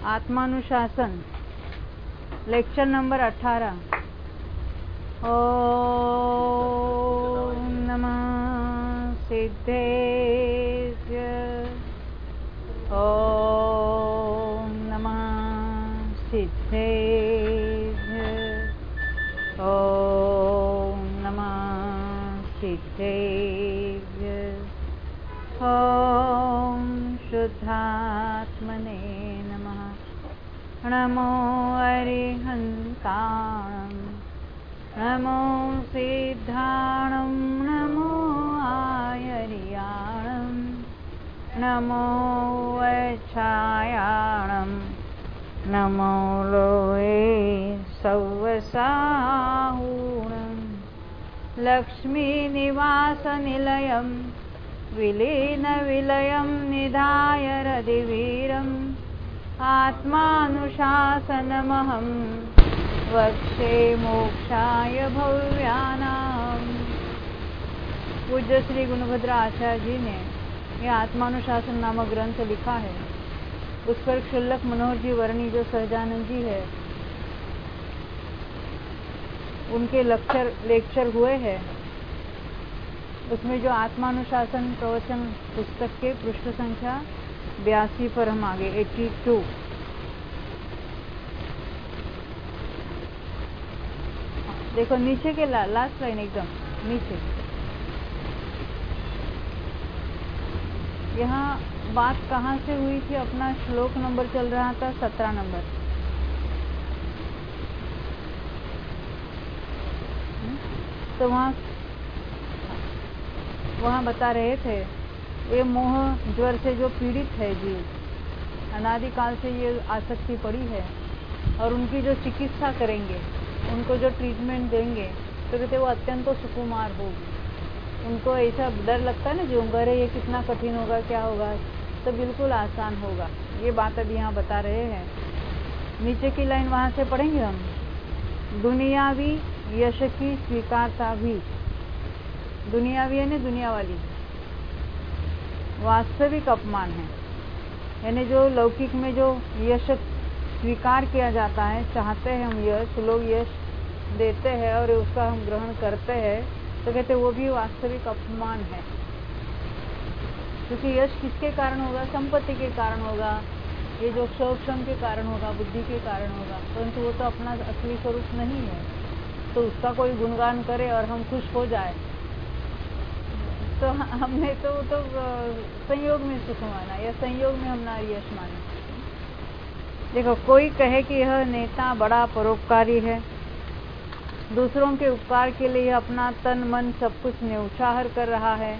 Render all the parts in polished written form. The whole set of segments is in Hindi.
आत्मानुशासन लेक्चर नंबर 18। ओम नमः सिद्धेश्वर। ओम नमः सिद्धेश्वर। ओम नमः सिद्धेश्वर। ओम शुद्धात्मने नमः। नमो अरिहन्ताणं नमो सिद्धाणं नमो आयर्याणं नमो वैच्छायाणं नमो लोये सव्वसाहूणं लक्ष्मीनिवासनिलयं विलीनविलयं निधाय रतिवीरम् आत्मानुशासनमहं वक्षे मोक्षाय भव्यानाम्। पूज्य श्री गुणभद्र आचार्य जी ने यह आत्मानुशासन नामक ग्रंथ लिखा है। उस पर क्षुल्लक मनोहर जी वर्णी जो सहजानंद जी है उनके लेक्चर हुए हैं। उसमें जो आत्मानुशासन प्रवचन पुस्तक के पृष्ठ संख्या 82 पर हम आगे 82। देखो नीचे के लास्ट लाइन एकदम नीचे, यहाँ बात कहाँ से हुई थी? अपना श्लोक नंबर चल रहा था 17 नंबर। तो वहाँ बता रहे थे ये मोह ज्वर से जो पीड़ित है जीव, अनादिकाल से ये आसक्ति पड़ी है, और उनकी जो चिकित्सा करेंगे, उनको जो ट्रीटमेंट देंगे, तो कहते वो अत्यंत सुकुमार होगी। उनको ऐसा डर लगता है ना जो अरे ये कितना कठिन होगा, क्या होगा, तो बिल्कुल आसान होगा। ये बात अभी यहाँ बता रहे हैं। नीचे की लाइन वहाँ से पढ़ेंगे हम। दुनियावी यश की स्वीकारता भी, दुनियावी यानी दुनिया वाली, वास्तविक अपमान है। यानी जो लौकिक में जो यश स्वीकार किया जाता है, चाहते हैं हम यश, लोग यश देते हैं और उसका हम ग्रहण करते हैं, तो कहते वो भी वास्तविक अपमान है। क्योंकि यश किसके कारण होगा? संपत्ति के कारण होगा, ये जो क्षोक्षम के कारण होगा, बुद्धि के कारण होगा, परंतु वो तो अपना असली स्वरूप नहीं है। तो उसका कोई गुणगान करे और हम खुश हो जाए, तो हमने तो संयोग में सुख माना, या संयोग में हम नारी यश माना। देखो कोई कहे कि यह नेता बड़ा परोपकारी है, दूसरों के उपकार के लिए अपना तन मन सब कुछ न्यौछावर कर रहा है,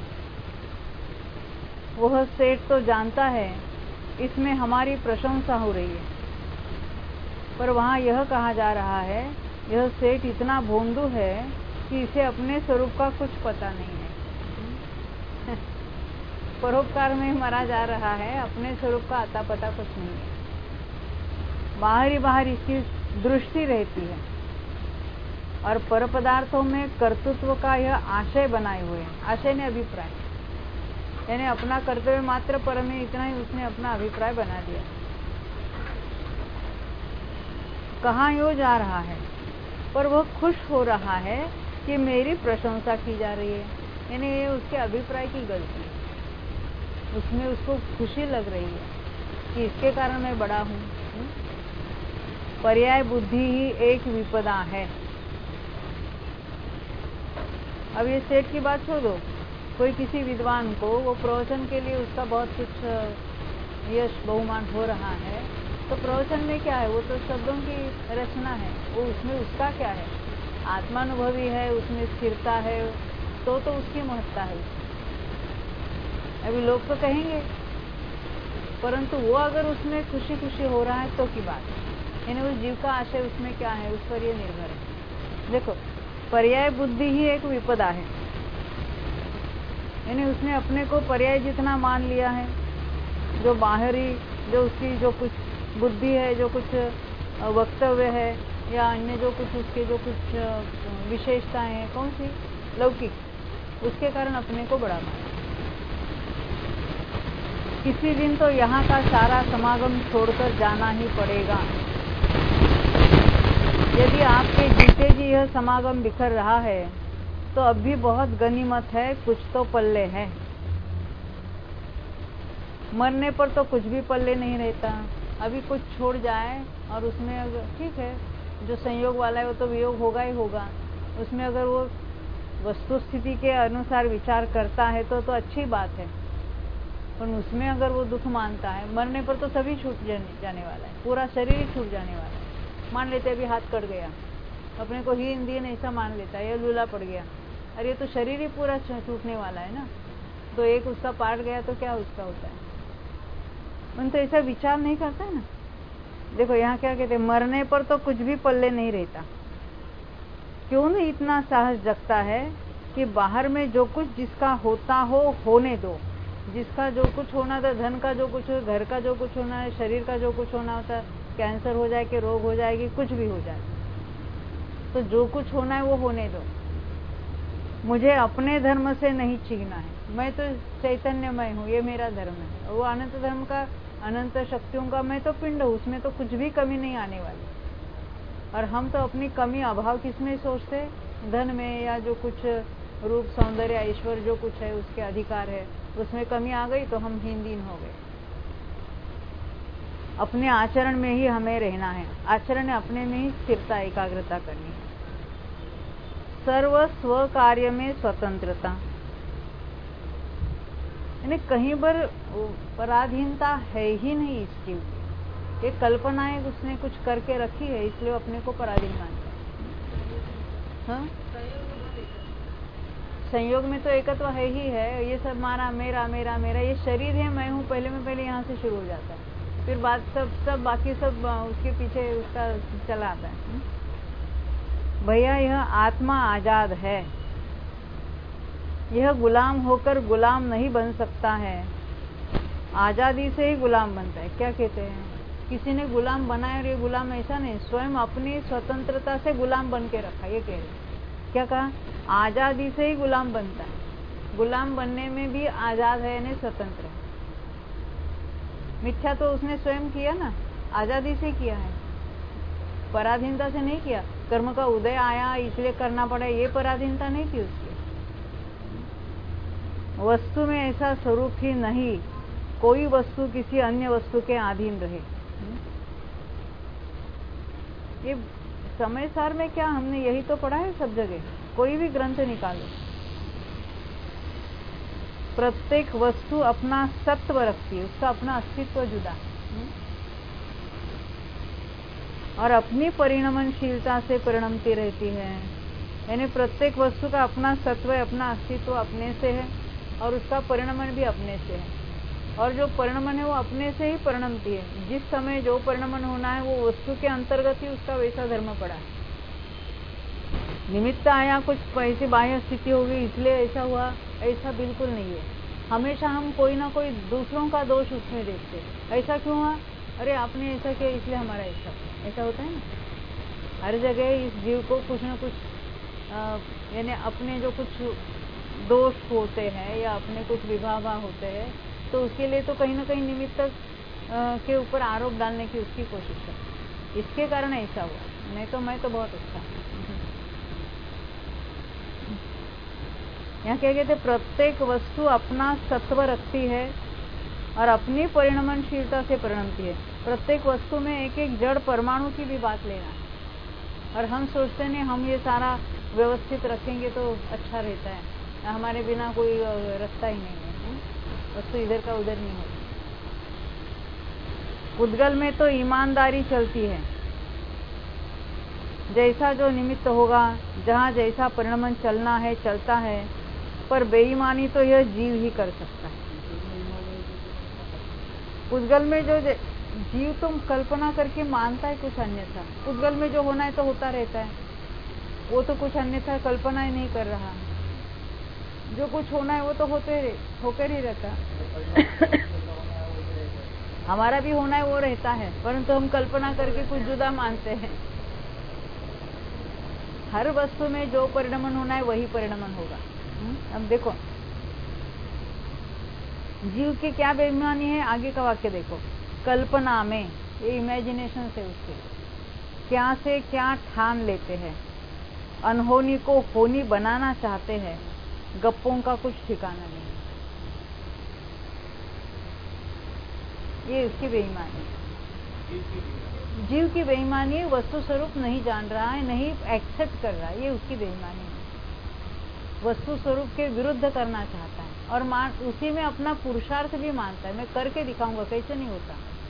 वह सेठ तो जानता है इसमें हमारी प्रशंसा हो रही है, पर वहाँ यह कहा जा रहा है यह सेठ इतना भोंदू है कि इसे अपने स्वरूप का कुछ पता नहीं है। परोपकार में मरा जा रहा है, अपने स्वरूप का अता पता कुछ नहीं है। बाहर इसकी दृष्टि रहती है, और पर पदार्थों में कर्तृत्व का यह आशय बनाए हुए हैं। आशय ने अभिप्राय, यानी अपना कर्तव्य मात्र पर में इतना ही उसने अपना अभिप्राय बना दिया। कहाँ यो जा रहा है, पर वह खुश हो रहा है कि मेरी प्रशंसा की जा रही है। यानी ये उसके अभिप्राय की गलती है, उसमें उसको खुशी लग रही है कि इसके कारण मैं बड़ा हूँ। पर्याय बुद्धि ही एक विपदा है। अब ये सेठ की बात छोड़ दो, कोई किसी विद्वान को वो प्रवचन के लिए उसका बहुत कुछ यश बहुमान हो रहा है, तो प्रवचन में क्या है? वो तो शब्दों की रचना है, वो उसमें उसका क्या है? आत्मानुभवी है, उसमें स्थिरता है, तो उसकी महत्ता है। अभी लोग तो कहेंगे, परंतु वो अगर उसमें खुशी खुशी हो रहा है तो की बात, यानी उस जीव का आशय उसमें क्या है, उस पर ये निर्भर है। देखो पर्याय बुद्धि ही एक विपदा है, यानी उसने अपने को पर्याय जितना मान लिया है, जो बाहरी जो उसकी जो कुछ बुद्धि है, जो कुछ वक्तव्य है, या अन्य जो कुछ उसके जो कुछ विशेषताएं हैं, कौन सी लौकिक, उसके कारण अपने को बड़ा माना। किसी दिन तो यहाँ का सारा समागम छोड़कर जाना ही पड़ेगा। यदि आपके जीते जी यह समागम बिखर रहा है तो अब भी बहुत गनीमत है, कुछ तो पल्ले है। मरने पर तो कुछ भी पल्ले नहीं रहता। अभी कुछ छोड़ जाए और उसमें अगर ठीक है, जो संयोग वाला है वो तो वियोग होगा ही होगा, उसमें अगर वो वस्तु स्थिति के अनुसार विचार करता है तो अच्छी बात है। पर उसमें अगर वो दुख मानता है, मरने पर तो सभी छूट जाने वाला है, पूरा शरीर ही छूट जाने वाला है। मान लेते अभी हाथ कट गया, अपने को ही हीन दीन ऐसा मान लेता है, ये लूला पड़ गया, अरे ये तो शरीर ही पूरा छूटने वाला है ना, तो एक उसका पार्ट गया तो क्या उसका होता है। मन तो ऐसा विचार नहीं करता है ना। देखो यहाँ क्या कहते हैं, मरने पर तो कुछ भी पल्ले नहीं रहता। क्यों नहीं इतना साहस जगता है कि बाहर में जो कुछ जिसका होता हो होने दो, जिसका जो कुछ होना था, धन का जो कुछ, घर का जो कुछ होना है, शरीर का जो कुछ होना होता, कैंसर हो जाए कि रोग हो जाएगी, कुछ भी हो जाए, तो जो कुछ होना है वो होने दो। मुझे अपने धर्म से नहीं छीनना है, मैं तो चैतन्यमय हूँ, ये मेरा धर्म है। वो अनंत धर्म का, अनंत शक्तियों का मैं तो पिंड हूँ, उसमें तो कुछ भी कमी नहीं आने वाली। और हम तो अपनी कमी अभाव किसमें सोचते, धन में, या जो कुछ रूप सौंदर्य ऐश्वर्य जो कुछ है उसके अधिकार है, उसमें कमी आ गई तो हम हीन दीन हो गए। अपने आचरण में ही हमें रहना है, आचरण अपने में ही स्थिरता एकाग्रता करनी है। सर्व स्व कार्य में स्वतंत्रता, यानी कहीं पर पराधीनता है ही नहीं इसकी। ये कल्पना है, उसने कुछ करके रखी है, इसलिए वो अपने को पराधीन मानता है। हाँ? संयोग में तो एकत्व है ही है। ये सब मारा, मेरा मेरा मेरा, ये शरीर है, मैं हूँ, पहले में पहले यहाँ से शुरू हो जाता है, फिर बात सब बाकी सब उसके पीछे उसका चला आता है। भैया यह आत्मा आजाद है, यह गुलाम होकर गुलाम नहीं बन सकता है, आजादी से ही गुलाम बनता है। क्या कहते हैं, किसी ने गुलाम बनाया और ये गुलाम ऐसा नहीं, स्वयं अपनी स्वतंत्रता से गुलाम बन के रखा। ये कह रहे, क्या कहा, आजादी से ही गुलाम बनता है। गुलाम बनने में भी आजाद है, यानी स्वतंत्र है। मिथ्या तो उसने स्वयं किया ना, आजादी से किया है, पराधीनता से नहीं किया। कर्म का उदय आया इसलिए करना पड़ा, ये पराधीनता नहीं थी उसकी। वस्तु में ऐसा स्वरूप ही नहीं, कोई वस्तु किसी अन्य वस्तु के अधीन रहे। ये समय सार में क्या हमने यही तो पढ़ा है सब जगह, कोई भी ग्रंथ निकालो, प्रत्येक वस्तु अपना सत्व रखती है, उसका अपना अस्तित्व जुदा और अपनी परिणमनशीलता से परिणमती रहती है। यानी प्रत्येक वस्तु का अपना सत्व, अपना अस्तित्व अपने से है और उसका परिणमन भी अपने से है। और जो परिणमन है वो अपने से ही परिणमती है। जिस समय जो परिणमन होना है वो वस्तु के अंतर्गत ही उसका वैसा धर्म पड़ा है। निमित्त आया, कुछ ऐसी बाह्य स्थिति होगी इसलिए ऐसा हुआ, ऐसा बिल्कुल नहीं है। हमेशा हम कोई ना कोई दूसरों का दोष उसमें देखते, ऐसा क्यों हुआ, अरे आपने ऐसा किया इसलिए हमारा ऐसा होता है ना। हर जगह इस जीव को कुछ ना कुछ यानी अपने जो कुछ दोष होते हैं या अपने कुछ विभाग होते हैं, तो उसके लिए तो कहीं ना कहीं निमित्त के ऊपर आरोप डालने की उसकी कोशिश है, इसके कारण ऐसा हुआ। नहीं तो मैं तो बहुत अच्छा। यहाँ क्या कहते, प्रत्येक वस्तु अपना सत्व रखती है और अपनी परिणमनशीलता से परिणमती है। प्रत्येक वस्तु में एक एक जड़ परमाणु की भी बात लेना है। और हम सोचते नहीं, हम ये सारा व्यवस्थित रखेंगे तो अच्छा रहता है, हमारे बिना कोई रास्ता ही नहीं है, वस्तु इधर का उधर नहीं होती। उद्गल में तो ईमानदारी चलती है, जैसा जो निमित्त होगा, जहाँ जैसा परिणमन चलना है चलता है, पर बेईमानी तो यह जीव ही कर सकता है। उद्गल में जो जीव तुम कल्पना करके मानता है कुछ अन्यथा, उद्गल में जो होना है तो होता रहता है, वो तो कुछ अन्यथा कल्पना ही नहीं कर रहा। जो कुछ होना है वो तो होकर ही रहता। हमारा भी होना है वो रहता है, परंतु हम कल्पना करके कुछ जुदा मानते हैं। हर वस्तु में जो परिणमन होना है वही परिणमन होगा। अब देखो, जीव की क्या बेईमानी है? आगे का वाक्य देखो, कल्पना में, ये इमेजिनेशन से उसके क्या से क्या ठान लेते हैं, अनहोनी को होनी बनाना चाहते हैं, गप्पों का कुछ ठिकाना नहीं। ये उसकी बेईमानी, जीव की बेईमानी। वस्तु स्वरूप नहीं जान रहा है, नहीं एक्सेप्ट कर रहा है, ये उसकी बेईमानी है। वस्तु स्वरूप के विरुद्ध करना चाहता है और उसी में अपना पुरुषार्थ भी मानता है। मैं करके दिखाऊंगा, कैसे नहीं होता।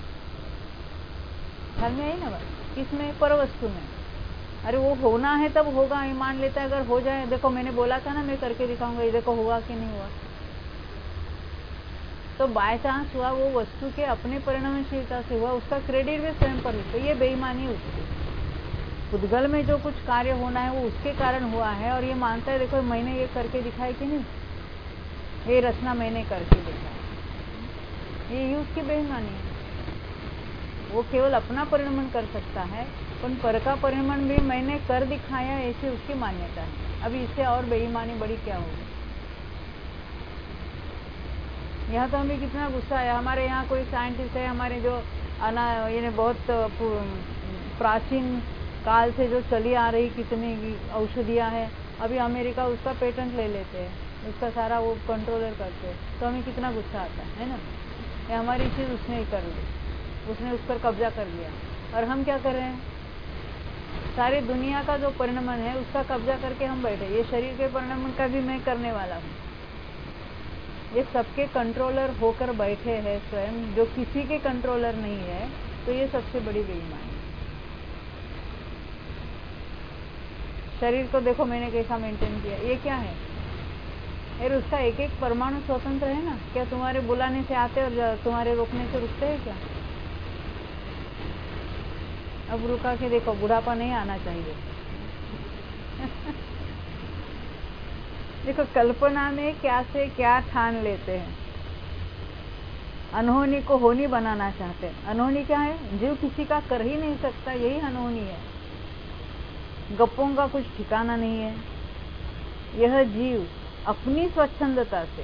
ख्याल में आई ना बात? किसमें? पर वस्तु में। अरे वो होना है तब होगा, ये मान लेता है। अगर हो जाए, देखो मैंने बोला था ना मैं करके दिखाऊंगा, ये देखो हुआ कि नहीं हुआ। तो बाय चांस हुआ, वो वस्तु के अपने परिणामशीलता से हुआ, उसका क्रेडिट भी स्वयं पर होता है। ये बेईमानी उसकी। उद्गल में जो कुछ कार्य होना है वो उसके कारण हुआ है और ये मानता है देखो मैंने ये करके दिखाई कि नहीं, ये रचना मैंने करके दिखाई। ये उसकी बेईमानी है। वो केवल अपना परिणमन कर सकता है, पर का परिणमन भी मैंने कर दिखाया, ऐसी उसकी मान्यता है। अभी इससे और बेईमानी बड़ी क्या होगी? यहाँ तो हमें कितना गुस्सा आया। हमारे यहाँ कोई साइंटिस्ट है, हमारे जो ये बहुत प्राचीन काल से जो चली आ रही कितनी औषधियाँ हैं, अभी अमेरिका उसका पेटेंट ले लेते हैं, उसका सारा वो कंट्रोलर करते हैं। तो हमें कितना गुस्सा आता है ना? ये हमारी चीज़ उसने ही कर ली, उसने उस पर कब्जा कर लिया। और हम क्या कर रहे हैं? सारी दुनिया का जो परिणमन है उसका कब्जा करके हम बैठे। ये शरीर के परिणमन का भी मैं करने वाला हूँ। ये सबके कंट्रोलर होकर बैठे हैं स्वयं, जो किसी के कंट्रोलर नहीं है। तो ये सबसे बड़ी बेईमानी। शरीर को देखो मैंने कैसा मेंटेन किया। ये क्या है? यार उसका एक एक परमाणु स्वतंत्र है ना। क्या तुम्हारे बुलाने से आते और तुम्हारे रोकने से रुकते हैं क्या? अब रुका के देखो, बुढ़ापा नहीं आना चाहिए। देखो, कल्पना में क्या से क्या ठान लेते हैं, अनहोनी को होनी बनाना चाहते हैं। अनहोनी क्या है? जीव किसी का कर ही नहीं सकता, यही अनहोनी है। गप्पों का कुछ ठिकाना नहीं है। यह जीव अपनी स्वच्छंदता से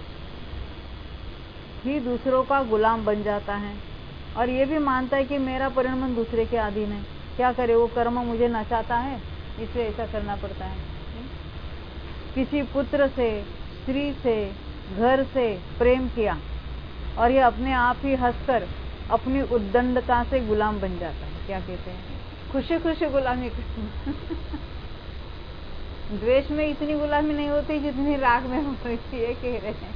ही दूसरों का गुलाम बन जाता है और ये भी मानता है कि मेरा परिणमन दूसरे के अधीन है। क्या करे? वो कर्म मुझे नचाता है, इसलिए ऐसा करना पड़ता है। किसी पुत्र से, स्त्री से, घर से प्रेम किया और ये अपने आप ही हंसकर अपनी उद्दंडता से गुलाम बन जाता है। क्या कहते हैं? खुशी खुशी गुलामी। द्वेष में इतनी गुलामी नहीं होती जितनी राग में होती है, कह रहे हैं।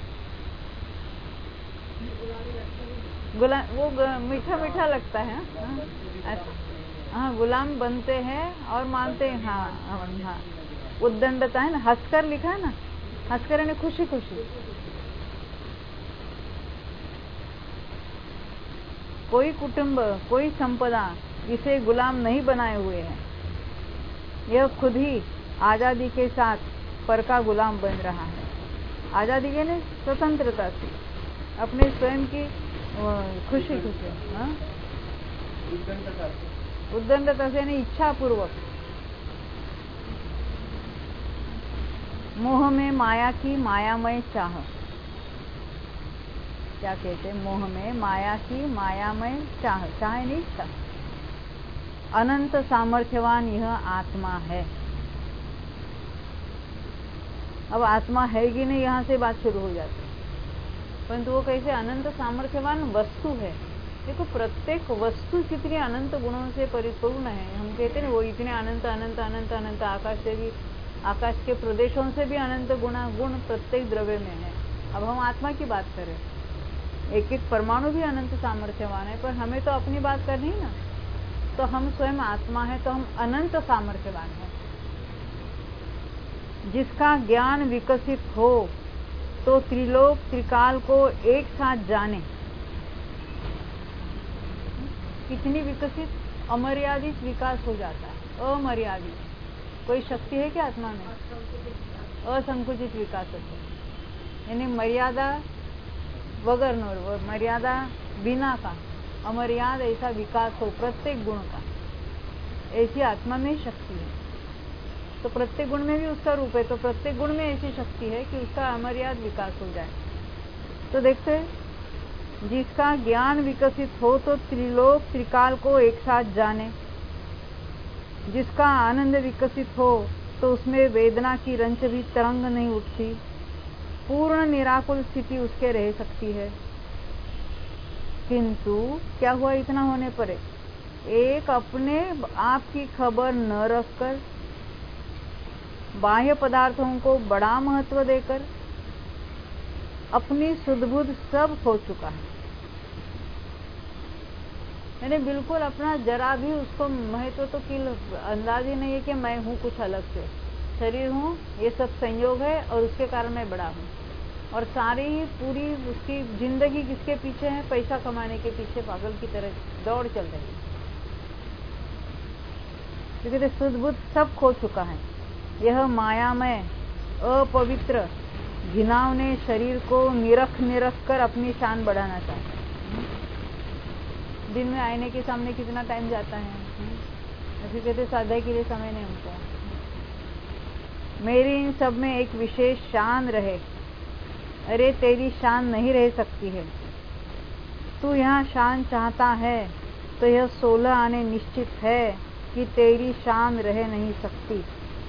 वो मीठा मीठा लगता है। हाँ, गुलाम बनते हैं और मानते हैं। हाँ, उद्दंडता है ना, हंसकर लिखा है ना, हंसकर यानी खुशी खुशी। कोई कुटुंब, कोई संपदा इसे गुलाम नहीं बनाए हुए है। यह खुद ही आजादी के साथ पर का गुलाम बन रहा है। आजादी के लिए स्वतंत्रता से, अपने स्वयं की खुशी खुशी, उद्दंडता से यानी इच्छा पूर्वक। मोह में माया की मायामय चाह। क्या कहते हैं? मोह में माया की मायामय चाह, चाहे नहीं इच्छा। अनंत सामर्थ्यवान यह आत्मा है। अब आत्मा है कि नहीं, यहाँ से बात शुरू हो जाती है। परंतु वो कैसे? अनंत सामर्थ्यवान वस्तु है। देखो, प्रत्येक वस्तु कितनी अनंत गुणों से परिपूर्ण है। हम कहते हैं वो इतने अनंत अनंत अनंत अनंत, आकाश से भी, आकाश के प्रदेशों से भी अनंत गुण प्रत्येक द्रव्य में है। अब हम आत्मा की बात करें, एक एक परमाणु भी अनंत सामर्थ्यवान है, पर हमें तो अपनी बात करनी है ना। तो हम स्वयं आत्मा है, तो हम अनंत सामर्थ्यवान है। जिसका ज्ञान विकसित हो तो त्रिलोक त्रिकाल को एक साथ जाने। कितनी विकसित? अमर्यादित विकास हो जाता है, अमर्यादित। कोई शक्ति है क्या आत्मा में? असंकुचित विकास होता है, यानी मर्यादा वगरनो, मर्यादा बिना का अमर्याद ऐसा विकास हो प्रत्येक गुण का, ऐसी आत्मा में शक्ति है। तो प्रत्येक गुण में भी उसका रूप है, तो प्रत्येक गुण में ऐसी शक्ति है कि उसका अमर्याद विकास हो जाए। तो देखते, जिसका ज्ञान विकसित हो तो त्रिलोक त्रिकाल को एक साथ जाने, जिसका आनंद विकसित हो तो उसमें वेदना की रंच भी तरंग नहीं उठती, पूर्ण निराकुल स्थिति उसके रह सकती है। किंतु क्या हुआ इतना होने पर? एक अपने आप की खबर न रखकर, बाह्य पदार्थों को बड़ा महत्व देकर अपनी सुध-बुध सब खो चुका है। मैंने बिल्कुल अपना जरा भी उसको महत्व तो की अंदाज ही नहीं है कि मैं हूँ कुछ अलग से, शरीर हूँ, ये सब संयोग है और उसके कारण मैं बड़ा हूँ। और सारी ही पूरी उसकी जिंदगी किसके पीछे है? पैसा कमाने के पीछे पागल की तरह दौड़ चल रही है, क्योंकि सुध-बुध सब खो चुका है। यह मायामय अपवित्र घिनौने शरीर को निरख कर अपनी शान बढ़ाना चाहता है। दिन में आईने के सामने कितना टाइम जाता है? ऐसे कहते स्वाध्याय के लिए समय नहीं हमको। मेरी इन सब में एक विशेष शान रहे। अरे तेरी शान नहीं रह सकती है। तू यहाँ शान चाहता है तो यह 16 आने निश्चित है कि तेरी शान रह नहीं सकती।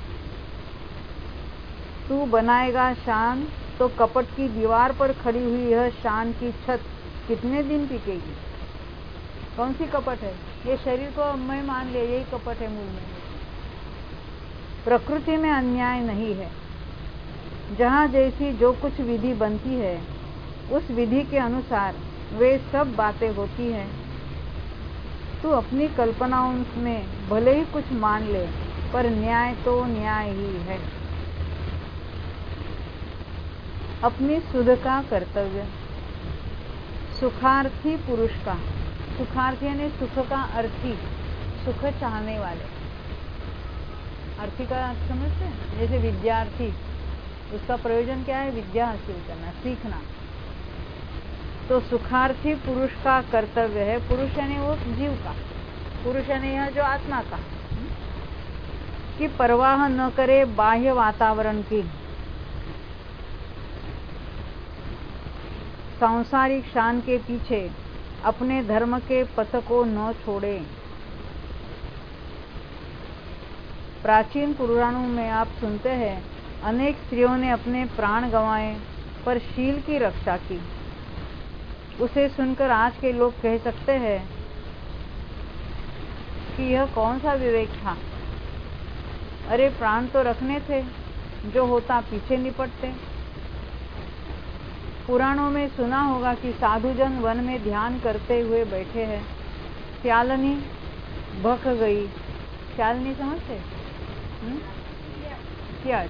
तू बनाएगा शान तो कपट की दीवार पर खड़ी हुई यह शान की छत कितने दिन टिकेगी? कौन सी कपट है? ये शरीर को मैं मान ले, यही कपट है मूल में। प्रकृति में अन्याय नहीं है। जहाँ जैसी जो कुछ विधि बनती है उस विधि के अनुसार वे सब बातें होती हैं। तू अपनी कल्पनाओं में भले ही कुछ मान ले, पर न्याय तो न्याय ही है। अपनी सुध का कर्तव्य। सुखार्थी पुरुष का, सुखार्थी यानी सुख का अर्थी, सुख चाहने वाले। अर्थी का अर्थ समझते हैं? जैसे विद्यार्थी, उसका प्रयोजन क्या है? विद्या हासिल करना, सीखना। तो सुखार्थी पुरुष का कर्तव्य है, पुरुष यानी वो जीव का, पुरुष यानी यह जो आत्मा का, कि परवाह न करे बाह्य वातावरण की, सांसारिक शान के पीछे अपने धर्म के पथ को न छोड़े। प्राचीन पुराणों में आप सुनते हैं, अनेक स्त्रियों ने अपने प्राण गंवाए पर शील की रक्षा की। उसे सुनकर आज के लोग कह सकते हैं कि यह कौन सा विवेक था? अरे प्राण तो रखने थे, जो होता पीछे निपटते। पुराणों में सुना होगा कि साधुजन वन में ध्यान करते हुए बैठे हैं, स्यालनी भख गई। स्यालनी समझते? क्या?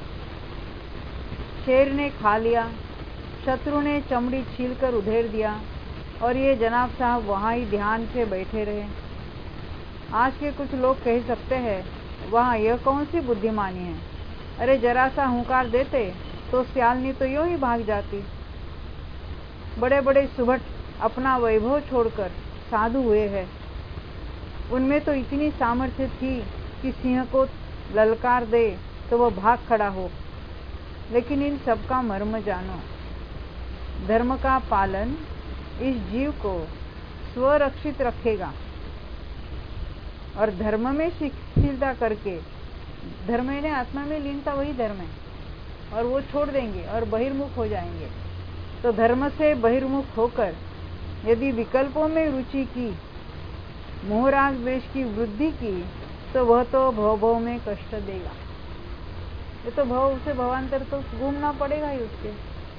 शेर ने खा लिया, शत्रु ने चमड़ी छीलकर उधेड़ दिया और ये जनाब साहब वहां ही ध्यान से बैठे रहे। आज के कुछ लोग कह सकते हैं, वहां यह कौन सी बुद्धिमानी है? अरे जरा सा हुंकार देते तो स्यालनी तो यूं ही भाग जाती। बड़े बड़े सुभट अपना वैभव छोड़कर साधु हुए हैं। उनमें तो इतनी सामर्थ्य थी कि सिंह को ललकार दे तो वह भाग खड़ा हो। लेकिन इन सब का मर्म जानो। धर्म का पालन इस जीव को स्वरक्षित रखेगा और धर्म में शिथिलता करके, धर्म ने आत्मा में लीनता वही धर्म है, और वो छोड़ देंगे और बहिर्मुख हो जाएंगे। तो धर्म से बहिर्मुख होकर यदि विकल्पों में रुचि की, मोहराग द्वेष की वृद्धि की, तो वह तो भव में कष्ट देगा। ये तो भव से भवांतर तो घूमना पड़ेगा ही उसके।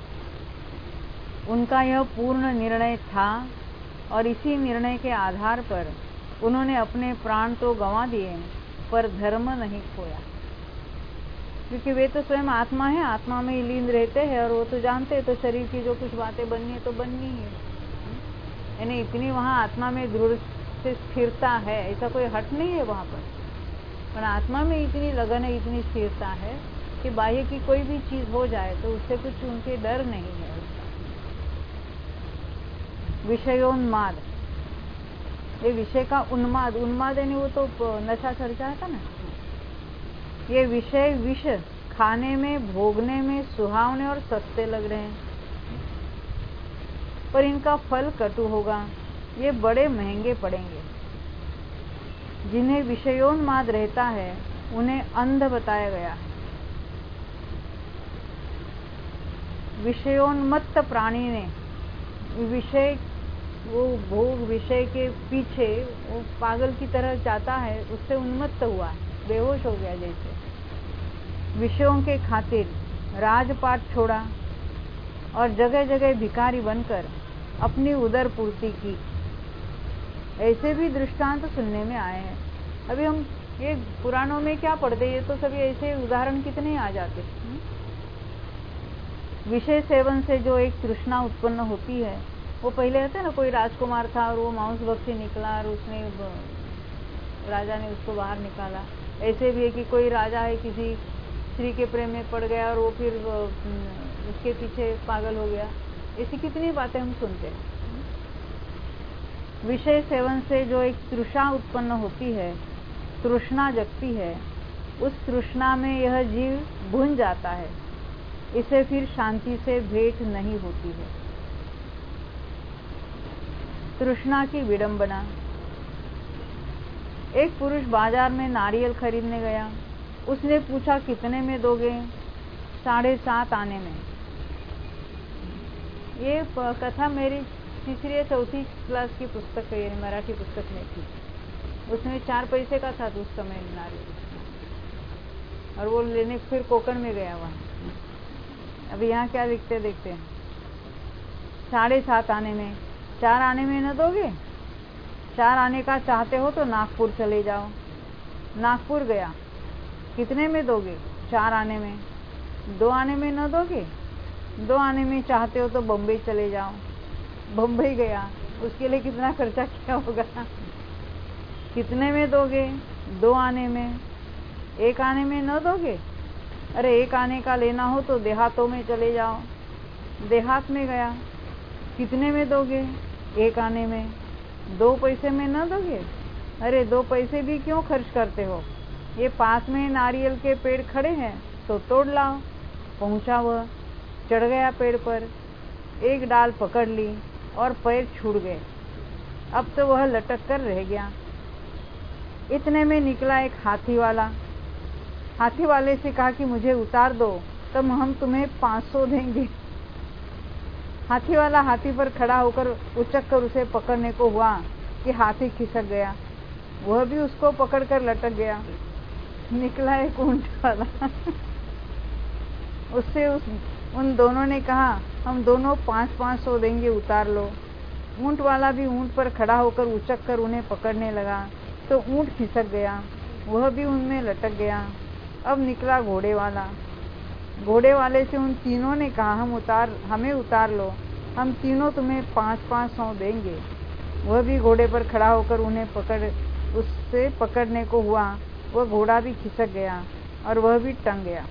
उनका यह पूर्ण निर्णय था और इसी निर्णय के आधार पर उन्होंने अपने प्राण तो गंवा दिए पर धर्म नहीं खोया, क्योंकि वे तो स्वयं आत्मा है, आत्मा में ही लीन रहते हैं और वो तो जानते हैं, तो शरीर की जो कुछ बातें बननी है तो बननी ही है। यानी इतनी वहाँ आत्मा में दृढ़ से स्थिरता है, ऐसा कोई हट नहीं है वहाँ पर आत्मा में इतनी लगन है, इतनी स्थिरता है कि बाह्य की कोई भी चीज हो जाए तो उससे कुछ उनके डर नहीं है उसका। विषयोन्माद, ये विषय का उन्माद, उन्माद यानी वो तो नशा चढ़ जाता ना। ये विषय विष खाने में, भोगने में सुहावने और सस्ते लग रहे हैं। पर इनका फल कटु होगा, ये बड़े महंगे पड़ेंगे। जिन्हें विषयोन्माद रहता है उन्हें अंध बताया गया है। विषयोन्मत्त प्राणी ने विषय, वो भोग विषय के पीछे वो पागल की तरह जाता है, उससे उन्मत्त हुआ, बेहोश हो गया जैसे। विषयों के खातिर राजपाट छोड़ा और जगह जगह भिखारी बनकर अपनी उदर पूर्ति की। ऐसे भी दृष्टांत सुनने में आए हैं। अभी हम ये पुराणों में क्या पढ़ते, ये तो सभी ऐसे उदाहरण कितने आ जाते। विषय सेवन से जो एक तृष्णा उत्पन्न होती है, वो पहले होता है ना, कोई राजकुमार था और वो मांस भक्षी निकला और उसने राजा ने उसको बाहर निकाला। ऐसे भी है कि कोई राजा है, किसी स्त्री के प्रेम में पड़ गया और वो फिर उसके पीछे पागल हो गया। ऐसी कितनी बातें हम सुनते हैं। विषय सेवन से जो एक तृष्णा उत्पन्न होती है, तृष्णा जगती है, उस तृष्णा में यह जीव भुन जाता है। इसे फिर शांति से भेंट नहीं होती है। तृष्णा की विडंबना। एक पुरुष बाजार में नारियल खरीदने गया। उसने पूछा, कितने में दोगे? 7.5 आने में। ये कथा मेरी तीसरी या चौथी क्लास की पुस्तक है, मराठी पुस्तक में थी। उसमें 4 पैसे का था उस समय नारियल, और वो लेने फिर कोकण में गया वहां। अभी यहाँ क्या लिखते देखते हैं, 7.5 आने में। 4 आने में न दोगे? 4 आने का चाहते हो तो नागपुर चले जाओ। नागपुर गया, कितने में दोगे? 4 आने में। 2 आने में न दोगे? 2 आने में चाहते हो तो बम्बई चले जाओ। बम्बई गया, उसके लिए कितना खर्चा किया होगा? कितने में दोगे? 2 आने में। 1 आने में न दोगे? अरे 1 आने का लेना हो तो देहातों में चले जाओ। देहात में गया, कितने में दोगे? 1 आने में। 2 पैसे में न दोगे? अरे 2 पैसे भी क्यों खर्च करते हो? ये पास में नारियल के पेड़ खड़े हैं तो तोड़ लाओ। पहुंचा वह, चढ़ गया पेड़ पर, एक डाल पकड़ ली और पैर छूट गए। अब तो वह लटक कर रह गया। इतने में निकला एक हाथी वाला। हाथी वाले से कहा कि मुझे उतार दो, तब हम तुम्हें 500 देंगे। हाथी वाला हाथी पर खड़ा होकर उचक कर उसे पकड़ने को हुआ कि हाथी खिसक गया। वह भी उसको पकड़कर लटक गया। निकला एक ऊंट वाला। उससे उन दोनों ने कहा, हम दोनों 500 देंगे, उतार लो। ऊंट वाला भी ऊंट पर खड़ा होकर उचक कर उन्हें पकड़ने लगा तो ऊंट खिसक गया, वह भी उनमें लटक गया। अब निकला घोड़े वाला। घोड़े वाले से उन तीनों ने कहा, हमें उतार लो, हम तीनों तुम्हें 500 देंगे। वह भी घोड़े पर खड़ा होकर उन्हें उससे पकड़ने को हुआ। वह घोड़ा भी खिसक गया और वह भी टंग गया।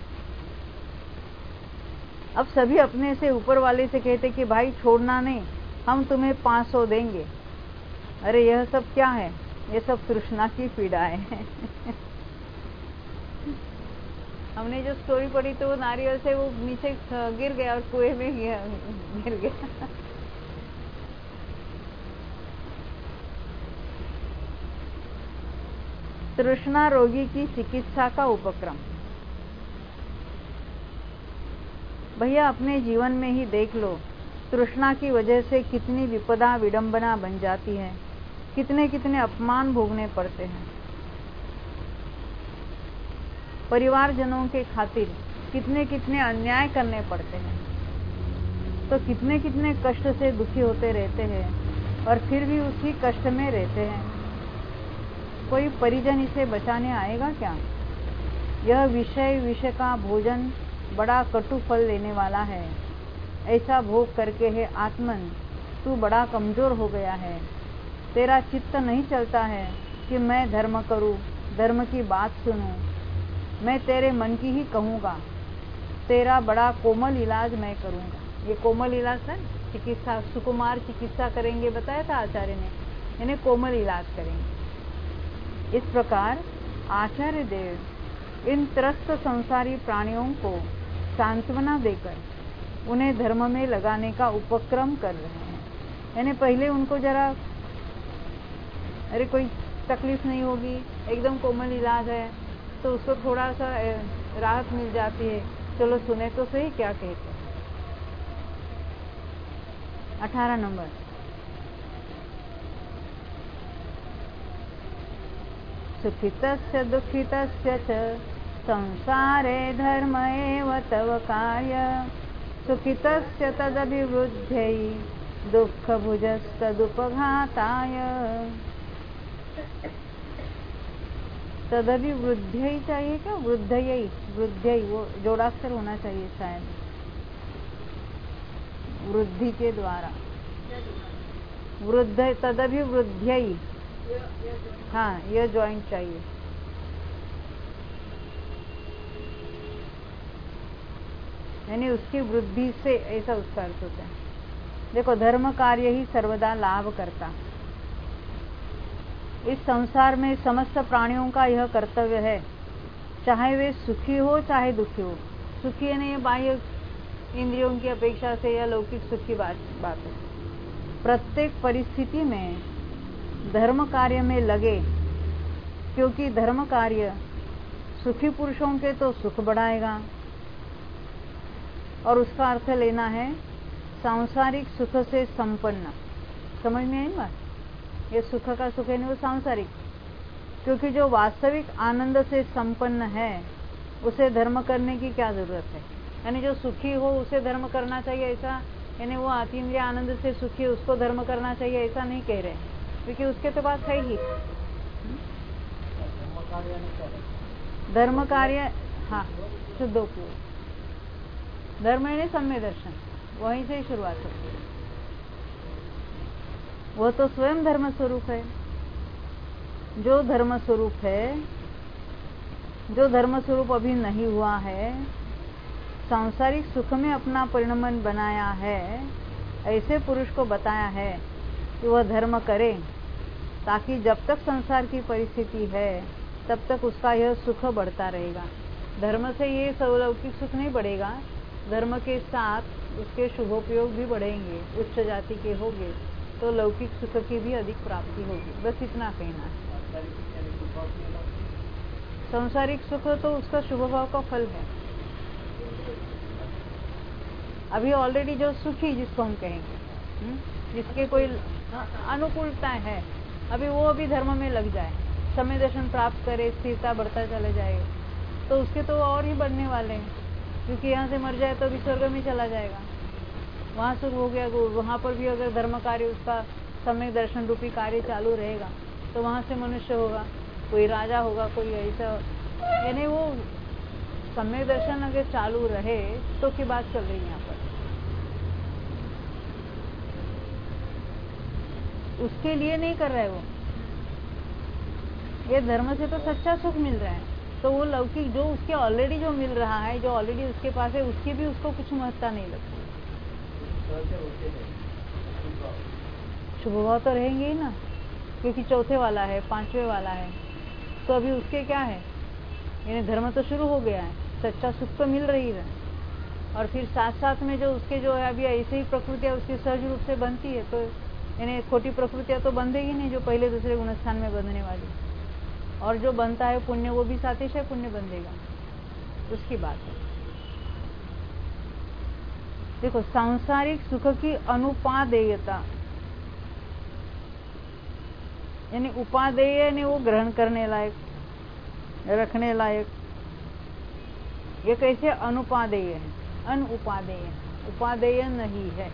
अब सभी अपने से ऊपर वाले से कहते कि भाई छोड़ना नहीं, हम तुम्हें 500 देंगे। अरे यह सब क्या है? ये सब तृष्णा की पीड़ाएं हैं। हमने जो स्टोरी पढ़ी तो वो नारियल से वो नीचे गिर गया और कुएं में गिर गया। तृष्णा रोगी की चिकित्सा का उपक्रम। भैया अपने जीवन में ही देख लो, तृष्णा की वजह से कितनी विपदा विडंबना बन जाती है, कितने कितने अपमान भोगने पड़ते हैं। परिवारजनों के खातिर कितने कितने अन्याय करने पड़ते हैं, तो कितने कितने कष्ट से दुखी होते रहते हैं और फिर भी उसी कष्ट में रहते हैं। कोई परिजन इसे बचाने आएगा क्या? यह विषय का भोजन बड़ा कटु फल देने वाला है। ऐसा भोग करके है आत्मन, तू बड़ा कमजोर हो गया है। तेरा चित्त नहीं चलता है कि मैं धर्म करूं, धर्म की बात सुनूं। मैं तेरे मन की ही कहूंगा, तेरा बड़ा कोमल इलाज मैं करूंगा। ये कोमल इलाज है, चिकित्सा, सुकुमार चिकित्सा करेंगे बताया था आचार्य ने, इन्हें कोमल इलाज करेंगे। इस प्रकार आचार्य देव इन त्रस्त संसारी प्राणियों को सांत्वना देकर उन्हें धर्म में लगाने का उपक्रम कर रहे हैं। यानी पहले उनको जरा अरे कोई तकलीफ नहीं होगी, एकदम कोमल इलाज है, तो उसको थोड़ा सा राहत मिल जाती है। चलो सुने तो सही क्या कहते हैं। 18 नंबर। सुखितस्य दुःखितस्य च संसारे धर्म एव तव कार्य। सुखितस्य तदभिवृद्ध्यै दुःखभुजस्तदुपघाताय। तदभिवृद्ध्यै चाहिए क्या? वृद्धयै, वृद्ध्यै वो जोड़ाक्षर होना चाहिए शायद, वृद्धि के द्वारा। वृद्ध तदभिवृद्ध्यै, हाँ यह ज्वाइंट चाहिए। यानी उसकी वृद्धि से, ऐसा उसका अर्थ होता है। देखो, धर्म कार्य ही सर्वदा लाभ करता। इस संसार में समस्त प्राणियों का यह कर्तव्य है, चाहे वे सुखी हो चाहे दुखी हो। सुखी यानी बाह्य इंद्रियों की अपेक्षा से या लौकिक सुख की बात है। प्रत्येक परिस्थिति में धर्म कार्य में लगे, क्योंकि धर्म कार्य सुखी पुरुषों के तो सुख बढ़ाएगा, और उसका अर्थ लेना है सांसारिक सुख से संपन्न। समझ में आई बात? ये सुख का सुख है नहीं, वो सांसारिक, क्योंकि जो वास्तविक आनंद से संपन्न है उसे धर्म करने की क्या जरूरत है। यानी जो सुखी हो उसे धर्म करना चाहिए ऐसा, यानी वो अतीन्द्रिय आनंद से सुखी है उसको धर्म करना चाहिए ऐसा नहीं कह रहे, क्योंकि उसके तो पास है ही धर्म कार्य। हाँ, शुद्धोपयोग धर्म यानी सम्य दर्शन, वहीं से ही शुरुआत होती है। वह तो स्वयं धर्म स्वरूप है। जो धर्म स्वरूप है, जो धर्म स्वरूप अभी नहीं हुआ है, सांसारिक सुख में अपना परिणमन बनाया है, ऐसे पुरुष को बताया है कि वह धर्म करे, ताकि जब तक संसार की परिस्थिति है तब तक उसका यह सुख बढ़ता रहेगा। धर्म से ये लौकिक सुख नहीं बढ़ेगा, धर्म के साथ उसके शुभोपयोग भी बढ़ेंगे। उच्च जाति के होंगे तो लौकिक सुख की भी अधिक प्राप्ति होगी। बस इतना कहना है। सांसारिक सुख तो उसका शुभ भाव का फल है। अभी ऑलरेडी जो सुखी जिसको हम कहेंगे, जिसके कोई अनुकूलता है, अभी वो अभी धर्म में लग जाए, समय दर्शन प्राप्त करे, स्थिरता बढ़ता चले जाए, तो उसके तो और ही बढ़ने वाले हैं। क्योंकि यहाँ से मर जाए तो भी स्वर्ग में चला जाएगा, वहाँ सुख हो गया। वहाँ पर भी अगर धर्म कार्य उसका समय दर्शन रूपी कार्य चालू रहेगा तो वहाँ से मनुष्य होगा, कोई राजा होगा, कोई ऐसा। यानी वो समय दर्शन अगर चालू रहे तो की बात चल रही है यहाँ पर। उसके लिए नहीं कर रहा है वो, ये धर्म से तो सच्चा सुख मिल रहा है, तो वो लौकिक जो उसके ऑलरेडी जो मिल रहा है, जो ऑलरेडी उसके पास है, उसकी भी उसको कुछ महत्ता नहीं लगती। शुभ भाव तो रहेंगे ही ना, क्योंकि चौथे वाला है, पांचवे वाला है, तो अभी उसके क्या है, यानी धर्म तो शुरू हो गया है, सच्चा सुख तो मिल रही है। और फिर साथ साथ में जो उसके जो है अभी ऐसे ही प्रकृतियां उसकी सहज रूप से बनती है, तो यानी खोटी प्रकृतियां तो बंधेगी नहीं जो पहले दूसरे गुणस्थान में बंधने वाली, और जो बनता है पुण्य वो भी सातिशय पुण्य बंधेगा, उसकी बात है। देखो, सांसारिक सुख की अनुपादेयता, यानी उपादेय यानी वो ग्रहण करने लायक, रखने लायक। ये कैसे अनुपादेय है? अनुपादेय, उपादेय नहीं है।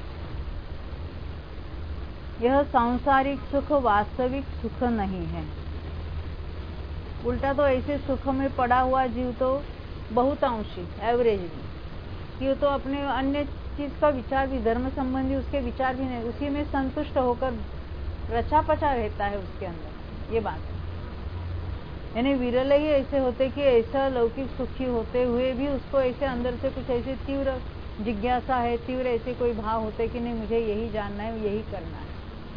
यह सांसारिक सुख वास्तविक सुख नहीं है। उल्टा तो ऐसे सुख में पड़ा हुआ जीव तो बहुतांशी, एवरेज में, ये तो अपने अन्य चीज का विचार भी, धर्म संबंधी उसके विचार भी नहीं, उसी में संतुष्ट होकर रचा पचा रहता है उसके अंदर। ये बात है। यानी विरल ही ऐसे होते कि ऐसा लौकिक सुखी होते हुए भी उसको ऐसे अंदर से कुछ ऐसे तीव्र जिज्ञासा है, तीव्र ऐसे कोई भाव होते कि नहीं मुझे यही जानना है, यही करना है।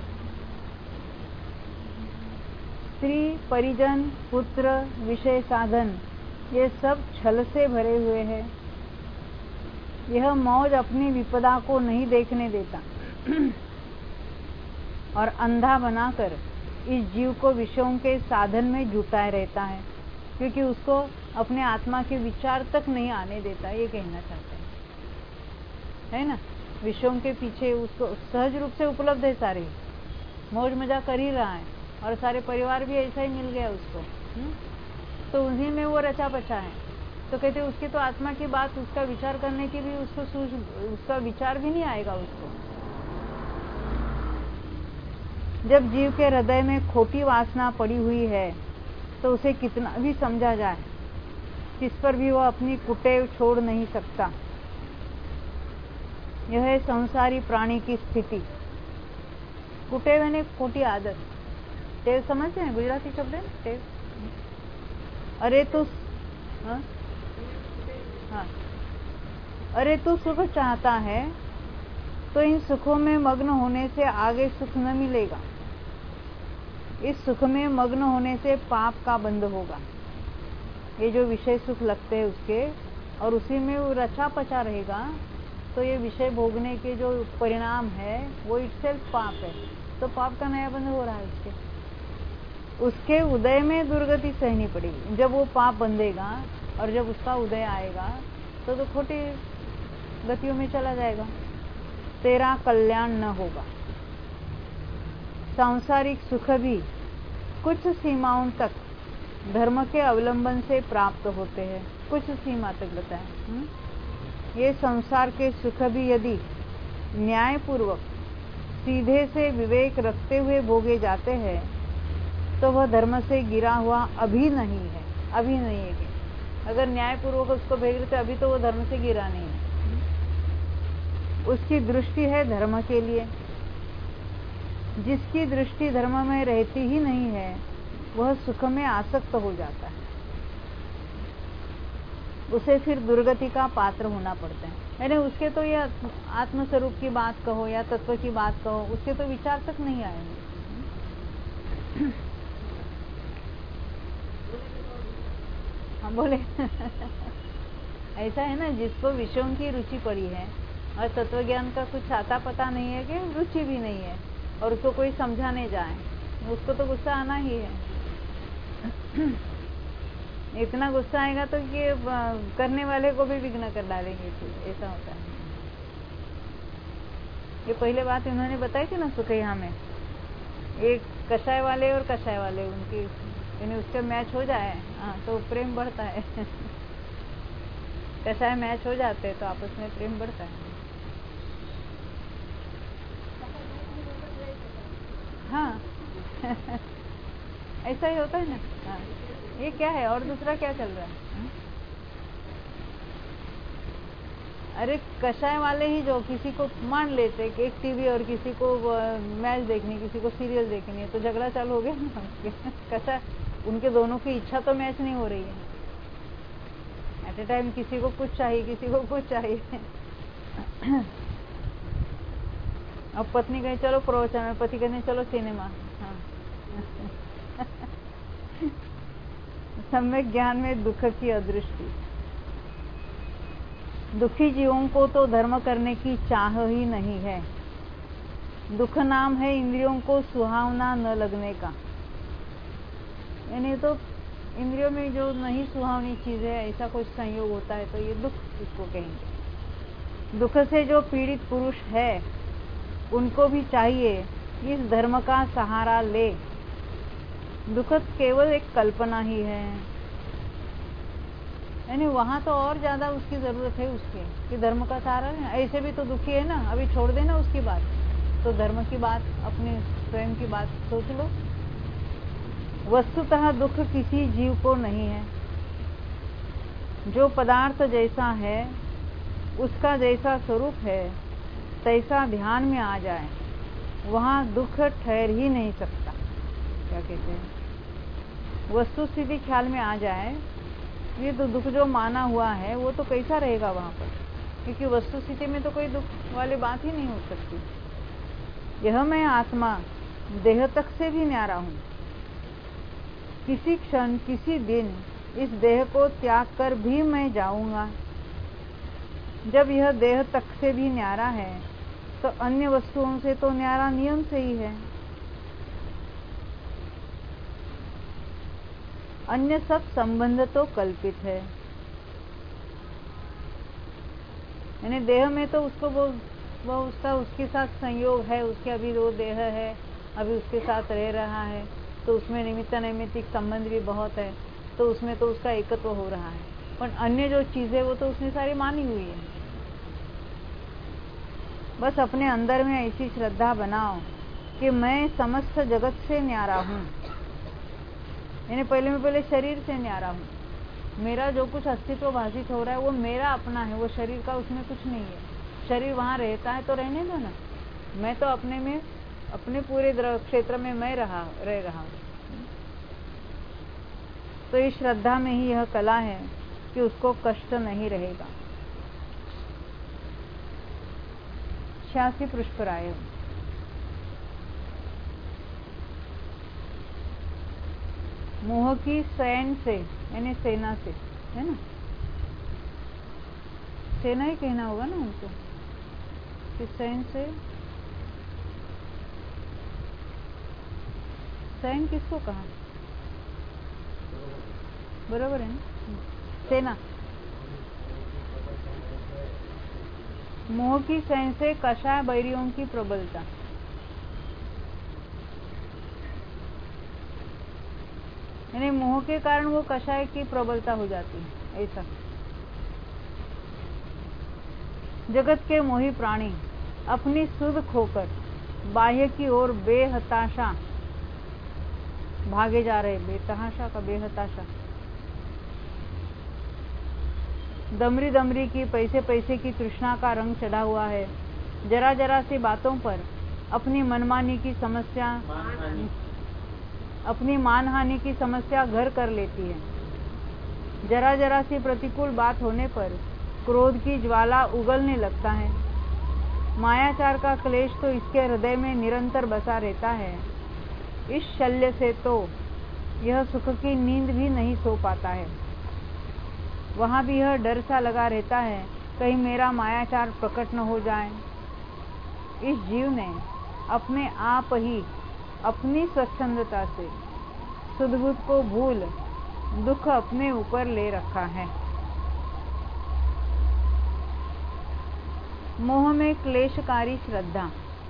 स्त्री, परिजन, पुत्र, विषय, साधन, ये सब छल से भरे हुए हैं। यह मौज अपनी विपदा को नहीं देखने देता। और अंधा बनाकर इस जीव को विषयों के साधन में जुटाए रहता है, क्योंकि उसको अपने आत्मा के विचार तक नहीं आने देता, ये कहना चाहते हैं, है ना। विषयों के पीछे उसको सहज रूप से उपलब्ध है, सारे मौज मजा कर ही रहा है, और सारे परिवार भी ऐसा ही मिल गया उसको। तो उन्हीं में वो रचा बचा है। तो कहते उसकी तो आत्मा की बात, उसका विचार करने की भी उसका विचार भी नहीं आएगा उसको। जब जीव के हृदय में खोटी वासना पड़ी हुई है तो उसे कितना भी समझा जाए, किस पर भी वह अपनी कुटेव छोड़ नहीं सकता। यह है संसारी प्राणी की स्थिति। कुटेव यानी खोटी आदत। टेव समझते हैं, गुजराती शब्द है टेव। अरे तू हाँ, अरे तू सुख चाहता है तो इन सुखों में मग्न होने से आगे सुख न मिलेगा। इस सुख में मग्न होने से पाप का बंध होगा। ये जो विषय सुख लगते हैं उसके, और उसी में वो रचा पचा रहेगा, तो ये विषय भोगने के जो परिणाम है वो इटसेल्फ पाप है। तो पाप का नया बंध हो रहा है उसके उदय में दुर्गति सहनी पड़ेगी। जब वो पाप बंधेगा और जब उसका उदय आएगा तो खोटी गतियों में चला जाएगा, तेरा कल्याण न होगा। सांसारिक सुख भी कुछ सीमाओं तक धर्म के अवलंबन से प्राप्त होते हैं, कुछ सीमा तक बताएं। ये संसार के सुख भी यदि न्यायपूर्वक सीधे से विवेक रखते हुए भोगे जाते हैं तो वह धर्म से गिरा हुआ अभी नहीं है। अभी नहीं है कि अगर न्यायपूर्वक उसको भेज रहे थे, अभी तो वो धर्म से गिरा नहीं है। उसकी दृष्टि है धर्म के लिए। जिसकी दृष्टि धर्म में रहती ही नहीं है वह सुख में आसक्त हो जाता है। उसे फिर दुर्गति का पात्र होना पड़ता है। यानी उसके तो ये आत्मस्वरूप की बात कहो या तत्व की बात कहो, उसके तो विचार तक नहीं आएंगे। हाँ बोले ऐसा है ना, जिसको विषयों की रुचि पड़ी है और तत्व ज्ञान का कुछ आता पता नहीं है, कि रुचि भी नहीं है, और उसको कोई समझाने जाए, उसको तो गुस्सा आना ही है। इतना गुस्सा आएगा तो कि करने वाले को भी विघ्न कर डालेंगे, ऐसा होता है। ये पहले बात इन्होंने बताई थी ना सुखैया में, एक कषाय वाले और कषाय वाले, उनकी यानी उसके मैच हो जाए तो प्रेम बढ़ता है। कषाय मैच हो जाते हैं तो आपस में प्रेम बढ़ता है। हाँ ऐसा ही होता है ना। हाँ, ये क्या है और दूसरा क्या चल रहा है? अरे कषाय वाले ही जो किसी को मान लेते कि एक टीवी और किसी को मैच देखनी, किसी को सीरियल देखनी है, तो झगड़ा चालू हो गया ना। कषाय उनके दोनों की इच्छा तो मैच नहीं हो रही है। एट ए टाइम किसी को कुछ चाहिए, किसी को कुछ चाहिए। अब पत्नी कहे चलो प्रवचन में, पति कहने चलो सिनेमा। हाँ। सम्यक ज्ञान में दुख की अदृष्टि। दुखी जीवों को तो धर्म करने की चाह ही नहीं है। दुख नाम है इंद्रियों को सुहावना न लगने का। यानी तो इंद्रियों में जो नहीं सुहावनी चीज है, ऐसा कोई संयोग होता है तो ये दुख इसको कहेंगे। दुख से जो पीड़ित पुरुष है उनको भी चाहिए इस धर्म का सहारा ले। दुख केवल एक कल्पना ही है। यानी वहां तो और ज्यादा उसकी जरूरत है उसके कि धर्म का सहारा है। ऐसे भी तो दुखी है ना, अभी छोड़ देना उसकी बात, तो धर्म की बात, अपने स्वयं की बात सोच लो। वस्तुतः दुख किसी जीव को नहीं है। जो पदार्थ जैसा है उसका जैसा स्वरूप है तैसा ध्यान में आ जाए, वहां दुख ठहर ही नहीं सकता। क्या कहते हैं, वस्तु स्थिति ख्याल में आ जाए, ये तो दुख जो माना हुआ है वो तो कैसा रहेगा वहां पर, क्योंकि वस्तु स्थिति में तो कोई दुख वाली बात ही नहीं हो सकती। यह मैं आत्मा देह तक से भी न्यारा हूं। किसी क्षण किसी दिन इस देह को त्याग कर भी मैं जाऊंगा। जब यह देह तक से भी न्यारा है तो अन्य वस्तुओं से तो न्यारा नियम से ही है। अन्य सब संबंध तो कल्पित है। यानी देह में तो उसको वो उसका उसके साथ संयोग है, उसके अभी वो देह है, अभी उसके साथ रह रहा है, तो उसमें निमित्त नैमित्तिक संबंध भी बहुत है, तो उसमें तो उसका एकत्व हो रहा है। पर अन्य जो चीजें वो तो उसने सारी मानी हुई है। बस अपने अंदर में ऐसी श्रद्धा बनाओ कि मैं समस्त जगत से न्यारा हूँ। यानी पहले शरीर से न्यारा हूँ। मेरा जो कुछ अस्तित्व भाषित हो रहा है वो मेरा अपना है, वो शरीर का उसमें कुछ नहीं है। शरीर वहां रहता है तो रहने दो ना। मैं तो अपने में, अपने पूरे क्षेत्र में मैं रह रहा हूँ। तो इस श्रद्धा में ही यह कला है कि उसको कष्ट नहीं रहेगा। 86 पृष्ठ पर आए। मोह की सैन से, यानी सेना से, है ना, सेना ही कहना होगा ना उनको, कि सैन से, सैन किसको कहा, बराबर है ना, सेना। मोह की सैन से कषाय बैरियों की प्रबलता। यानी मोह के कारण वो कषाय की प्रबलता हो जाती है। ऐसा जगत के मोही प्राणी अपनी सुध खोकर बाह्य की ओर बेहताशा भागे जा रहे। बेतहाशा का बेहताशा, दमरी दमरी की, पैसे पैसे की तृष्णा का रंग चढ़ा हुआ है। जरा जरा सी बातों पर अपनी मनमानी की समस्या, अपनी मानहानि की समस्या घर कर लेती है। जरा जरा सी प्रतिकूल बात होने पर क्रोध की ज्वाला उगलने लगता है। मायाचार का क्लेश तो इसके हृदय में निरंतर बसा रहता है। इस शल्य से तो यह सुख की नींद भी नहीं सो पाता है। वहां भी यह डर सा लगा रहता है, कहीं मेरा मायाचार प्रकट न हो जाए। इस जीव ने अपने आप ही अपनी स्वच्छंदता से सुधबुद्ध को भूल दुख अपने ऊपर ले रखा है। मोह में क्लेशकारी श्रद्धा।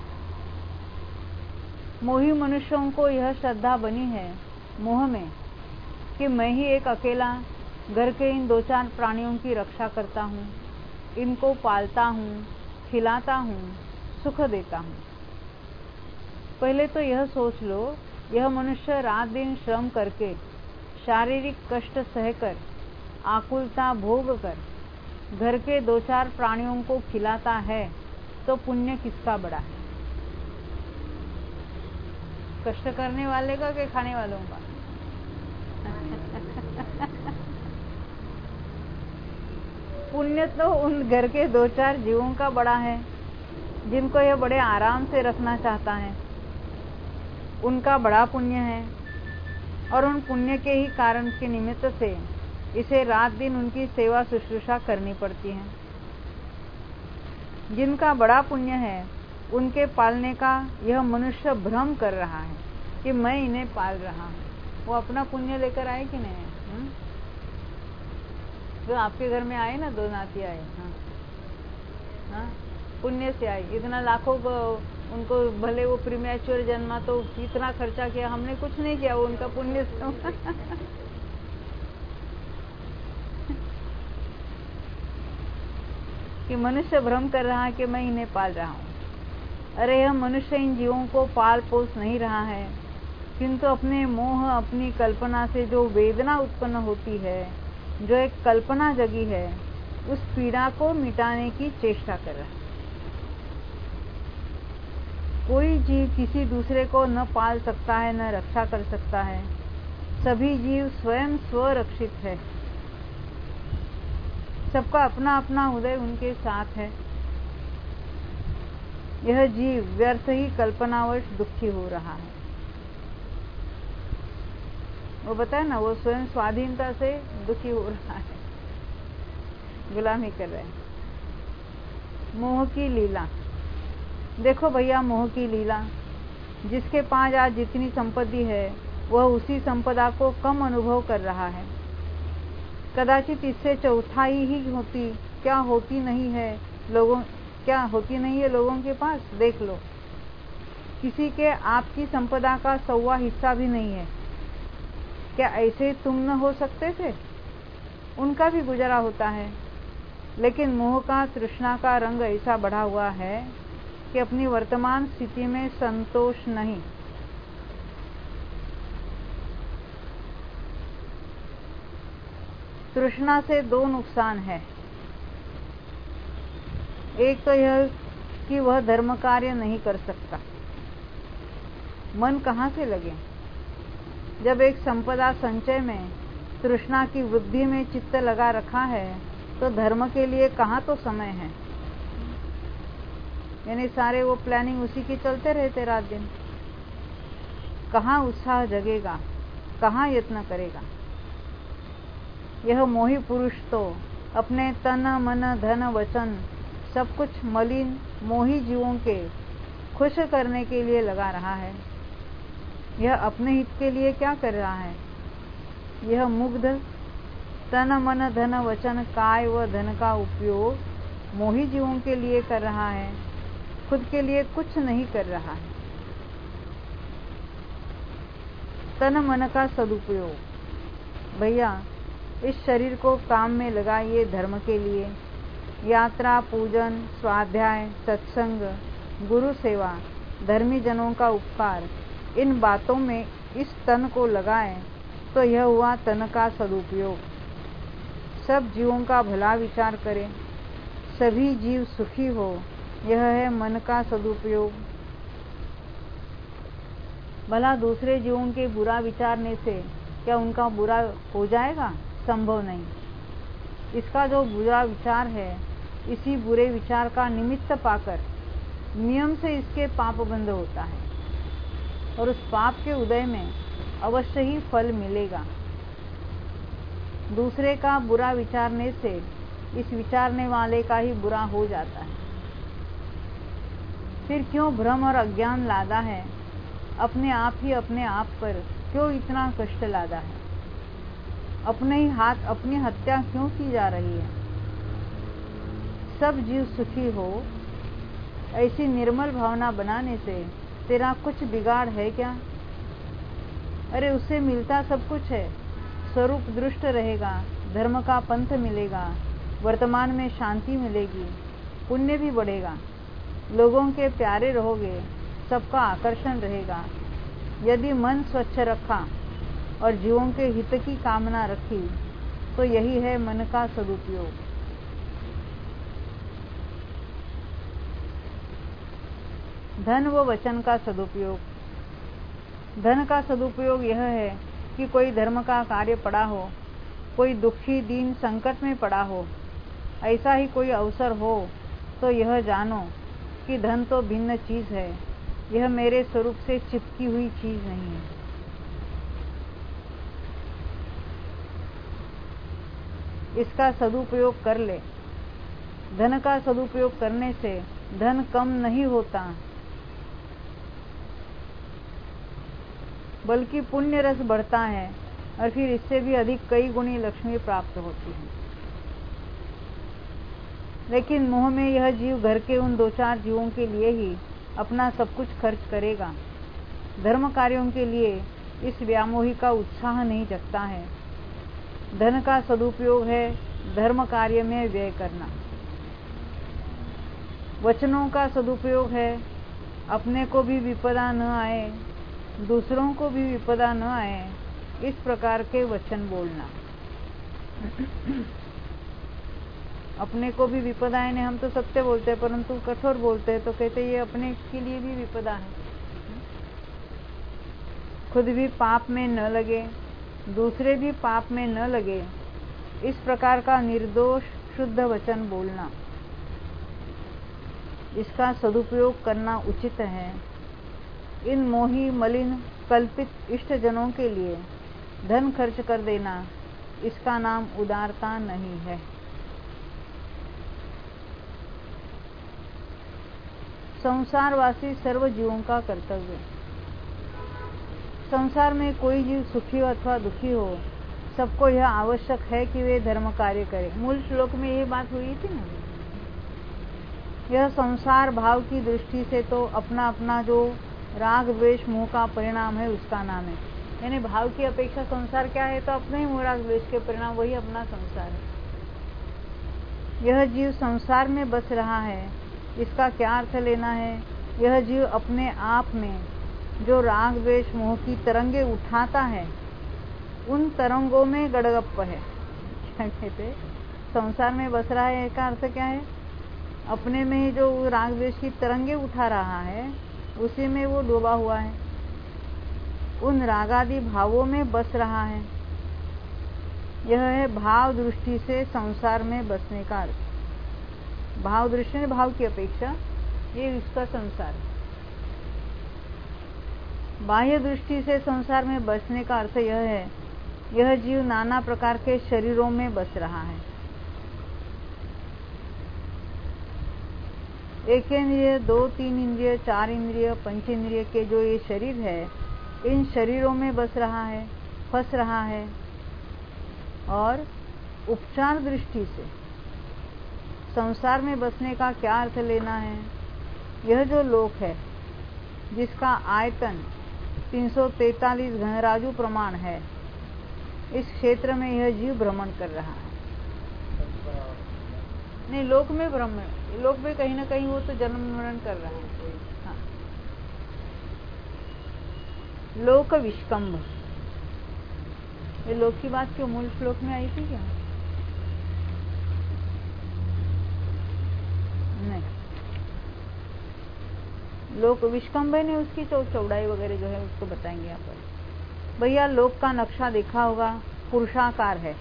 मोही मनुष्यों को यह श्रद्धा बनी है मोह में कि मैं ही एक अकेला घर के इन 2-4 प्राणियों की रक्षा करता हूँ, इनको पालता हूँ, खिलाता हूँ, सुख देता हूँ। पहले तो यह सोच लो, यह मनुष्य रात दिन श्रम करके, शारीरिक कष्ट सहकर, आकुलता भोग कर घर के 2-4 प्राणियों को खिलाता है, तो पुण्य किसका बड़ा है? कष्ट करने वाले का कि खाने वालों का? पुण्य तो उन घर के 2-4 जीवों का बड़ा है जिनको यह बड़े आराम से रखना चाहता है। उनका बड़ा पुण्य है और उन पुण्य के ही कारण के निमित्त से इसे रात दिन उनकी सेवा शुश्रूषा करनी पड़ती है। जिनका बड़ा पुण्य है उनके पालने का यह मनुष्य भ्रम कर रहा है कि मैं इन्हें पाल रहा हूँ। वो अपना पुण्य लेकर आए कि नहीं? जो आपके घर में आए ना, 2 नाती आए, हाँ, पुण्य से आई। इतना लाखों को उनको, भले वो प्रीमैच्योर जन्मा तो इतना खर्चा किया, हमने कुछ नहीं किया, वो उनका पुण्य कि मनुष्य भ्रम कर रहा है कि मैं इन्हें पाल रहा हूँ। अरे यह मनुष्य इन जीवों को पाल पोस नहीं रहा है, किंतु अपने मोह, अपनी कल्पना से जो वेदना उत्पन्न होती है, जो एक कल्पना जगी है, उस पीड़ा को मिटाने की चेष्टा कर रहा है। कोई जीव किसी दूसरे को न पाल सकता है, न रक्षा कर सकता है। सभी जीव स्वयं स्वरक्षित है। सबका अपना अपना उदय उनके साथ है। यह जीव व्यर्थ ही कल्पनावश दुखी हो रहा है। वो बताए ना, वो स्वयं स्वाधीनता से दुखी हो रहा है, गुलामी कर रहे हैं। मोह की लीला। देखो भैया, मोह की लीला। जिसके पास आज जितनी संपत्ति है वह उसी संपदा को कम अनुभव कर रहा है। कदाचित इससे चौथाई ही होती नहीं है लोगों के पास। देख लो, किसी के आपकी संपदा का 1/4 हिस्सा भी नहीं है। क्या ऐसे तुम न हो सकते थे? उनका भी गुजारा होता है, लेकिन मोह का, तृष्णा का रंग ऐसा बढ़ा हुआ है कि अपनी वर्तमान स्थिति में संतोष नहीं। तृष्णा से 2 नुकसान है। एक तो यह कि वह धर्म कार्य नहीं कर सकता। मन कहाँ से लगे? जब एक संपदा संचय में, तृष्णा की वृद्धि में चित्त लगा रखा है, तो धर्म के लिए कहाँ तो समय है। यानी सारे वो प्लानिंग उसी के चलते रहते रात दिन। कहाँ उत्साह जगेगा, कहाँ यत्न करेगा। यह मोही पुरुष तो अपने तन मन धन वचन सब कुछ मलिन मोही जीवों के खुश करने के लिए लगा रहा है। यह अपने हित के लिए क्या कर रहा है? यह मुग्ध तन मन धन वचन काय व धन का उपयोग मोही जीवों के लिए कर रहा है, खुद के लिए कुछ नहीं कर रहा है। तन मन का सदुपयोग। भैया, इस शरीर को काम में लगाइए धर्म के लिए। यात्रा, पूजन, स्वाध्याय, सत्संग, गुरु सेवा, धर्मी जनों का उपकार, इन बातों में इस तन को लगाएं तो यह हुआ तन का सदुपयोग। सब जीवों का भला विचार करें, सभी जीव सुखी हो, यह है मन का सदुपयोग। भला दूसरे जीवों के बुरा विचारने से क्या उनका बुरा हो जाएगा? संभव नहीं। इसका जो बुरा विचार है, इसी बुरे विचार का निमित्त पाकर नियम से इसके पाप बंद होता है, और उस पाप के उदय में अवश्य ही फल मिलेगा। दूसरे का बुरा विचारने से इस विचारने वाले का ही बुरा हो जाता है। फिर क्यों भ्रम और अज्ञान लादा है? अपने आप ही अपने आप पर क्यों इतना कष्ट लादा है? अपने ही हाथ अपनी हत्या क्यों की जा रही है? सब जीव सुखी हो, ऐसी निर्मल भावना बनाने से तेरा कुछ बिगाड़ है क्या? अरे उससे मिलता सब कुछ है। स्वरूप दृष्ट रहेगा, धर्म का पंथ मिलेगा, वर्तमान में शांति मिलेगी, पुण्य भी बढ़ेगा, लोगों के प्यारे रहोगे, सबका आकर्षण रहेगा। यदि मन स्वच्छ रखा और जीवों के हित की कामना रखी, तो यही है मन का सदुपयोग। धन व वचन का सदुपयोग। धन का सदुपयोग यह है कि कोई धर्म का कार्य पड़ा हो, कोई दुखी दीन संकट में पड़ा हो, ऐसा ही कोई अवसर हो, तो यह जानो कि धन तो भिन्न चीज है, यह मेरे स्वरूप से चिपकी हुई चीज नहीं है। इसका सदुपयोग कर ले। धन का सदुपयोग करने से धन कम नहीं होता, बल्कि पुण्य रस बढ़ता है, और फिर इससे भी अधिक कई गुणी लक्ष्मी प्राप्त होती है। लेकिन मोह में यह जीव घर के उन 2-4 जीवों के लिए ही अपना सब कुछ खर्च करेगा। धर्म कार्यों के लिए इस व्यामोही का उत्साह नहीं जगता है। धन का सदुपयोग है धर्म कार्य में व्यय करना। वचनों का सदुपयोग है अपने को भी विपदा न आए, दूसरों को भी विपदा न आए, इस प्रकार के वचन बोलना। अपने को भी विपदा है, हम तो सत्य बोलते हैं, परंतु कठोर बोलते हैं तो कहते ये अपने के लिए भी विपदा है। खुद भी पाप में न लगे, दूसरे भी पाप में न लगे, इस प्रकार का निर्दोष शुद्ध वचन बोलना, इसका सदुपयोग करना उचित है। इन मोही मलिन कल्पित इष्ट जनों के लिए धन खर्च कर देना, इसका नाम उदारता नहीं है। संसारवासी सर्व जीवों का कर्तव्य। संसार में कोई जीव सुखी हो अथवा दुखी हो, सबको यह आवश्यक है कि वे धर्म कार्य करें। मूल श्लोक में ये बात हुई थी ना। यह संसार भाव की दृष्टि से तो अपना अपना जो राग द्वेष मोह का परिणाम है उसका नाम है। यानी भाव की अपेक्षा संसार क्या है, तो अपने ही मोह राग द्वेष के परिणाम, वही अपना संसार है। यह जीव संसार में बस रहा है, इसका क्या अर्थ लेना है? यह जीव अपने आप में जो राग द्वेष मोह की तरंगे उठाता है, उन तरंगों में गड़गप्प है। क्या कहते? संसार में बस रहा है का अर्थ क्या है? अपने में ही जो राग द्वेष की तरंगे उठा रहा है, उसी में वो डूबा हुआ है, उन रागादि भावों में बस रहा है। यह है भाव दृष्टि से संसार में बसने का अर्थ। भाव दृष्टि में भाव की अपेक्षा ये इसका संसार है। बाह्य दृष्टि से संसार में बसने का अर्थ यह है, यह जीव नाना प्रकार के शरीरों में बस रहा है। एक इंद्रिय, दो तीन इंद्रिय, चार इंद्रिय, पंच इंद्रिय के जो ये शरीर है, इन शरीरों में बस रहा है, फंस रहा है। और उपचार दृष्टि से संसार में बसने का क्या अर्थ लेना है? यह जो लोक है, जिसका आयतन 343 घनराजु प्रमाण है, इस क्षेत्र में यह जीव भ्रमण कर रहा है। नहीं, लोक में भ्रमण, लोक में कहीं ना कहीं वो तो जन्म मरण कर रहा है। हाँ। लोक विष्कंभ, ये लोक की बात क्यों मूल श्लोक में आई थी क्या? नहीं, लोक विष्कंभ ने उसकी चौड़ाई वगैरह जो है उसको बताएंगे यहाँ पर। भैया लोक का नक्शा देखा होगा, पुरुषाकार है।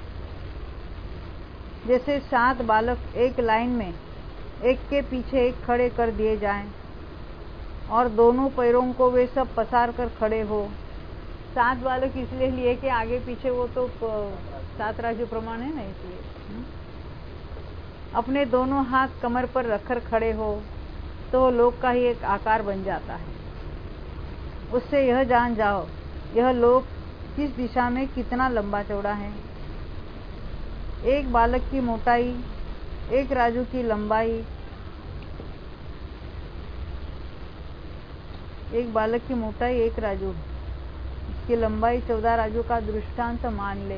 जैसे 7 बालक एक लाइन में एक के पीछे एक खड़े कर दिए जाएं और दोनों पैरों को वे सब पसार कर खड़े हो। 7 बालक इसलिए लिए कि आगे पीछे वो तो 7 राजू प्रमाण है ना, इसलिए अपने दोनों हाथ कमर पर रखकर खड़े हो तो लोक का ही एक आकार बन जाता है। उससे यह जान जाओ यह लोक किस दिशा में कितना लंबा चौड़ा है। एक बालक की मोटाई, एक राजू की लंबाई, एक बालक की मोटाई 1 राजू, इसकी लंबाई 14 राजू का दृष्टांत मान ले।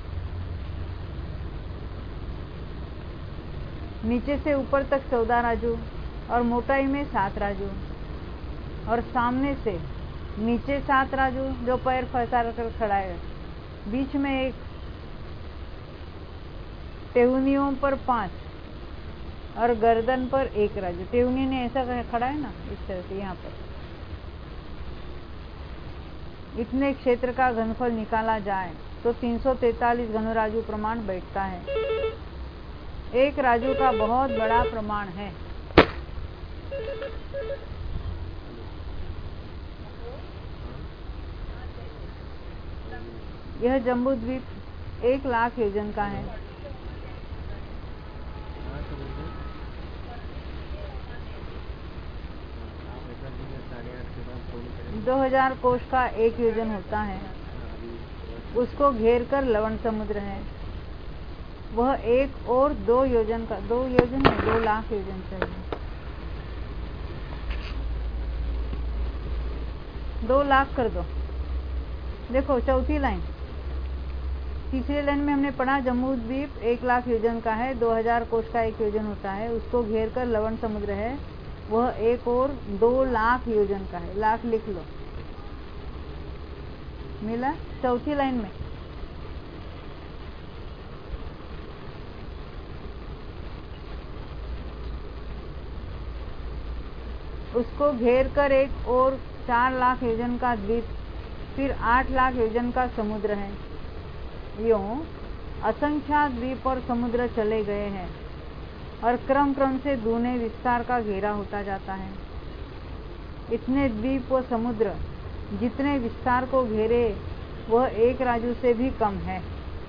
नीचे से ऊपर तक 14 राजू और मोटाई में 7 राजू, और सामने से नीचे 7 राजू जो पैर फंसा कर खड़ा है, बीच में एक, टेहुनियों पर 5 और गर्दन पर 1 राजू। टेहुनी ने ऐसा खड़ा है ना, इस तरह से यहाँ पर। इतने क्षेत्र का घनफल निकाला जाए तो 343 घनराजू प्रमाण बैठता है। 1 राजू का बहुत बड़ा प्रमाण है। यह जम्बू द्वीप 1 लाख योजन का है। 2000 कोष का 1 योजन होता है। उसको घेर कर लवण समुद्र है। वह 1 और 2 योजन का, 2 योजन है, 2 लाख योजन चाहिए। 2 लाख कर दो। देखो चौथी लाइन, तीसरी लाइन में हमने पढ़ा जम्बू द्वीप 1 लाख योजन का है, 2000 कोष का 1 योजन होता है, उसको घेर कर लवण समुद्र है, वह 1 और 2 लाख योजन का है। लाख लिख लो, मिला चौथी लाइन में। उसको घेर कर 1 और 4 लाख योजन का द्वीप, फिर 8 लाख योजन का समुद्र है। यूं असंख्यात द्वीप और समुद्र चले गए हैं और क्रम क्रम से दूने विस्तार का घेरा होता जाता है। इतने द्वीप व समुद्र जितने विस्तार को घेरे वह 1 राजू से भी कम है।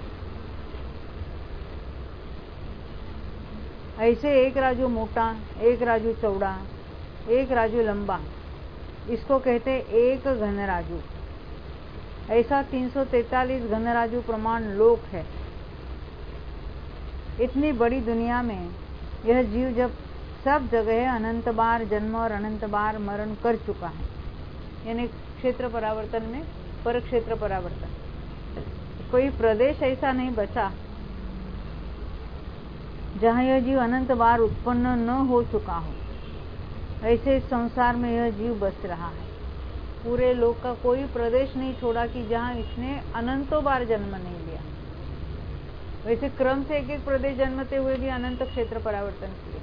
ऐसे 1 राजू मोटा, 1 राजू चौड़ा, 1 राजू लंबा, इसको कहते 1 घन राजू। ऐसा 343 घनराजु प्रमाण लोक है। इतनी बड़ी दुनिया में यह जीव जब सब जगह अनंत बार जन्म और अनंत बार मरण कर चुका है, यानी क्षेत्र परावर्तन में पर क्षेत्र परावर्तन, कोई प्रदेश ऐसा नहीं बचा जहां यह जीव अनंत बार उत्पन्न न हो चुका हो। ऐसे इस संसार में यह जीव बस रहा है। पूरे लोक का कोई प्रदेश नहीं छोड़ा कि जहां इसने अनंतों बार जन्म नहीं लिया। वैसे क्रम से एक एक प्रदेश जन्मते हुए भी अनंत क्षेत्र परावर्तन किए।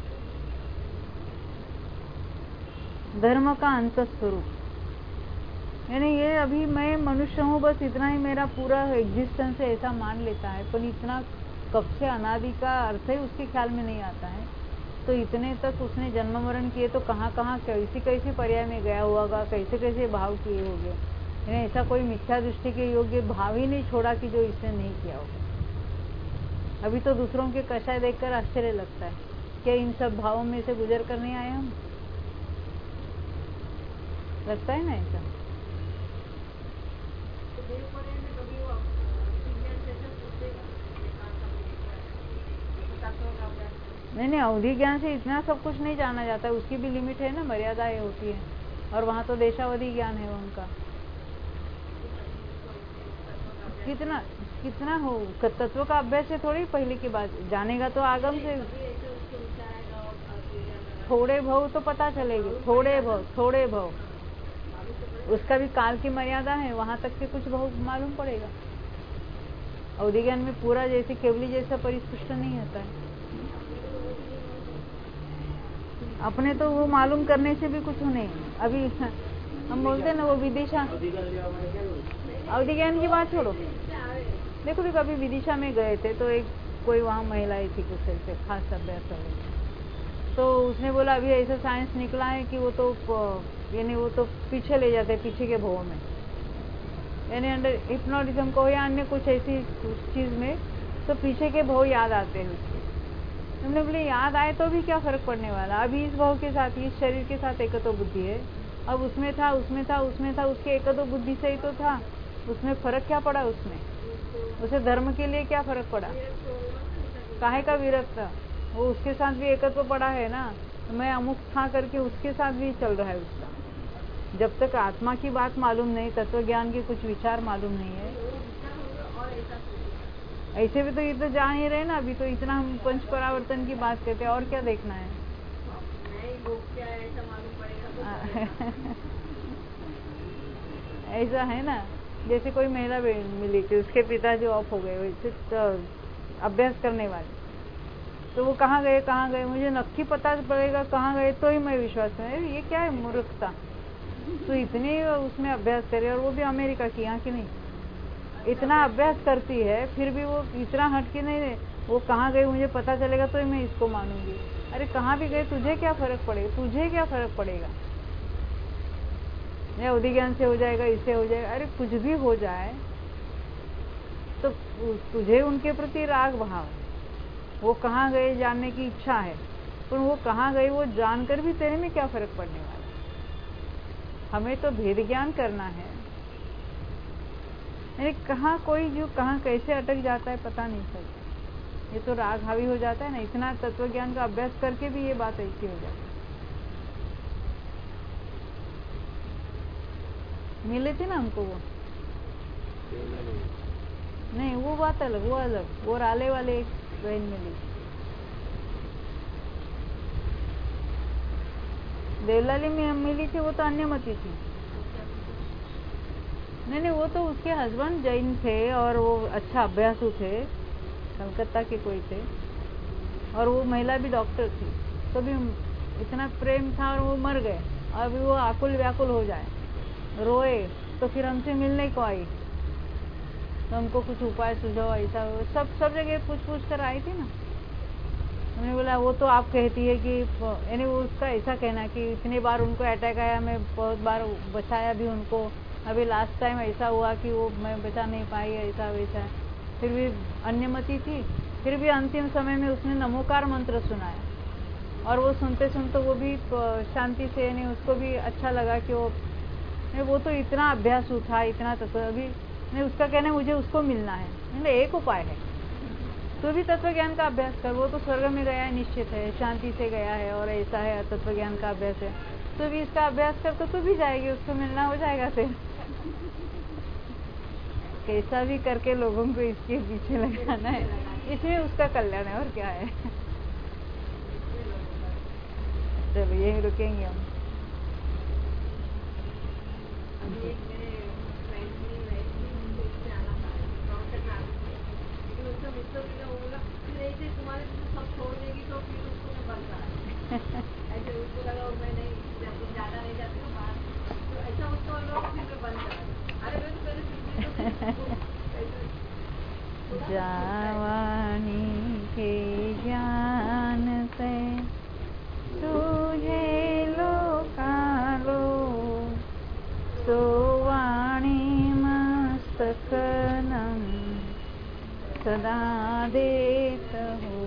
धर्म का अंत स्वरूप, यानी ये अभी मैं मनुष्य हूँ, बस इतना ही मेरा पूरा एग्जिस्टेंस है ऐसा मान लेता है, पर इतना कब से अनादि का अर्थ ही उसके ख्याल में नहीं आता है। तो इतने तक उसने जन्म मरण किए तो कहाँ कहाँ कैसी कैसी पर्याय में गया होगा, कैसे कैसे भाव किए होंगे। यानी ऐसा कोई मिथ्या दृष्टि के योग्य भाव ही नहीं छोड़ा कि जो इसने नहीं किया होगा। अभी तो दूसरों के कषाय देखकर आश्चर्य लगता है, क्या इन सब भावों में से गुजर कर नहीं आए हम? लगता है ना ऐसा। नहीं, अवधि ज्ञान से इतना सब कुछ नहीं जाना जाता है, उसकी भी लिमिट है ना, मर्यादाएं होती है। और वहां तो देशावधि ज्ञान है उनका। कितना कितना हो, तत्व का अभ्यास है थोड़ी पहले की बात, जानेगा तो आगम से थोड़े भव तो पता चलेगी, थोड़े भव उसका भी काल की मर्यादा है, वहां तक के कुछ भव मालूम पड़ेगा। अवधि ज्ञान में पूरा जैसे केवली जैसा परिस्पष्ट नहीं होता है। अपने तो वो मालूम करने से भी कुछ नहीं। अभी हम बोलते हैं ना वो विदिशा, अवधि ज्ञान की बात छोड़ो। देखो भी कभी विदिशा में गए थे तो एक कोई वहाँ महिलाएं थी कुछ ऐसे खास अभ्यास वाले, तो उसने बोला अभी ऐसा साइंस निकला है कि वो तो यानी वो तो पीछे ले जाते हैं, पीछे के भव में, यानी अंडर हिप्नोटिज्म को या अन्य कुछ ऐसी चीज में तो पीछे के भव याद आते हैं उसके। हमने बोले याद आए तो भी क्या फर्क पड़ने वाला, अभी इस भव के साथ इस शरीर के साथ एक तो बुद्धि है, अब उसमें था उसके एक तो बुद्धि से ही तो था, उसमें फर्क क्या पड़ा, उसमें उसे धर्म के लिए क्या फर्क पड़ा, काहे का विरक्त, वो उसके साथ भी एकत्व पड़ा है ना, मैं अमुक था करके उसके साथ भी चल रहा है उसका। जब तक आत्मा की बात मालूम नहीं, तत्व ज्ञान के कुछ विचार मालूम नहीं है, ऐसे भी तो ये तो जान ही रहे ना। अभी तो इतना हम पंच परावर्तन की बात करते हैं, और क्या देखना है। ऐसा है ना, जैसे कोई महिला मिली थी, उसके पिताजी ऑफ हो गए, वैसे तो अभ्यास करने वाले, तो वो कहाँ गए मुझे नक्की पता पड़ेगा कहाँ गए तो ही मैं विश्वास करें। ये क्या है मूर्खता, तो इतने उसमें अभ्यास करे, और वो भी अमेरिका की, यहाँ की नहीं, इतना अभ्यास करती है फिर भी वो इतना हटके नहीं, वो कहाँ गए मुझे पता चलेगा तो ही मैं इसको मानूंगी। अरे कहाँ भी गए तुझे क्या फर्क पड़ेगा, या अवधि ज्ञान से हो जाएगा, इससे हो जाएगा, अरे कुछ भी हो जाए तो तुझे उनके प्रति राग भाव, वो कहाँ गए जानने की इच्छा है, पर वो कहाँ गए वो जानकर भी तेरे में क्या फर्क पड़ने वाला। हमें तो भेद ज्ञान करना है, यानी कहाँ कोई जो कहाँ कैसे अटक जाता है पता नहीं चलता। ये तो राग हावी हो जाता है ना, इतना तत्व ज्ञान का अभ्यास करके भी ये बात ऐसी हो जाती है। मिले थे ना हमको वो, नहीं वो बात अलग, वो राले वाले एक बहन मिली, देवलाली में मिली थी, वो तो अन्यमती थी। नहीं, वो तो उसके हस्बैंड जैन थे और वो अच्छा अभ्यासु थे, कलकत्ता के कोई थे, और वो महिला भी डॉक्टर थी। तो भी इतना प्रेम था और वो मर गए, अभी वो आकुल व्याकुल हो जाए, रोए, तो फिर हमसे मिलने को आई, तो हमको कुछ उपाय सुझाव, ऐसा सब जगह पूछ कर आई थी ना। हमने बोला वो तो आप कहती है कि, यानी वो उसका ऐसा कहना कि इतनी बार उनको अटैक आया, मैं बहुत बार बचाया भी उनको, अभी लास्ट टाइम ऐसा हुआ कि वो मैं बचा नहीं पाई, ऐसा वैसा, फिर भी अन्यमति थी, फिर भी अंतिम समय में उसने नमोकार मंत्र सुनाया, और वो सुनते सुनते वो भी शांति से, यानी उसको भी अच्छा लगा कि वो वो तो इतना अभ्यास उठा, इतना तत्व, अभी नहीं उसका कहना है मुझे उसको मिलना है। मतलब एक उपाय है, तो भी तत्व ज्ञान का अभ्यास कर। वो तो स्वर्ग में गया है, निश्चित है, शांति से गया है और ऐसा है, तत्व ज्ञान का अभ्यास है, तो भी इसका अभ्यास कर तो तू भी जाएगी, उसको मिलना हो जाएगा फिर। कैसा भी करके लोगों को इसके पीछे लगाना है, इसमें उसका कल्याण है और क्या है। चलो यही रुकेंगे हम। तुम्हारे सब छोड़ देगी तो फिर उसको मैं बंद करा ऐसे उसको लगा मैं नहीं ज्यादा नहीं जाती हूँ बाहर, तो ऐसा उसको लोग फिर मैं बंद करा। अरे मैं तो पहले जवानी के ज्ञान से तुझे लोकालो सोवाणी मस्तकनम सदा देत हो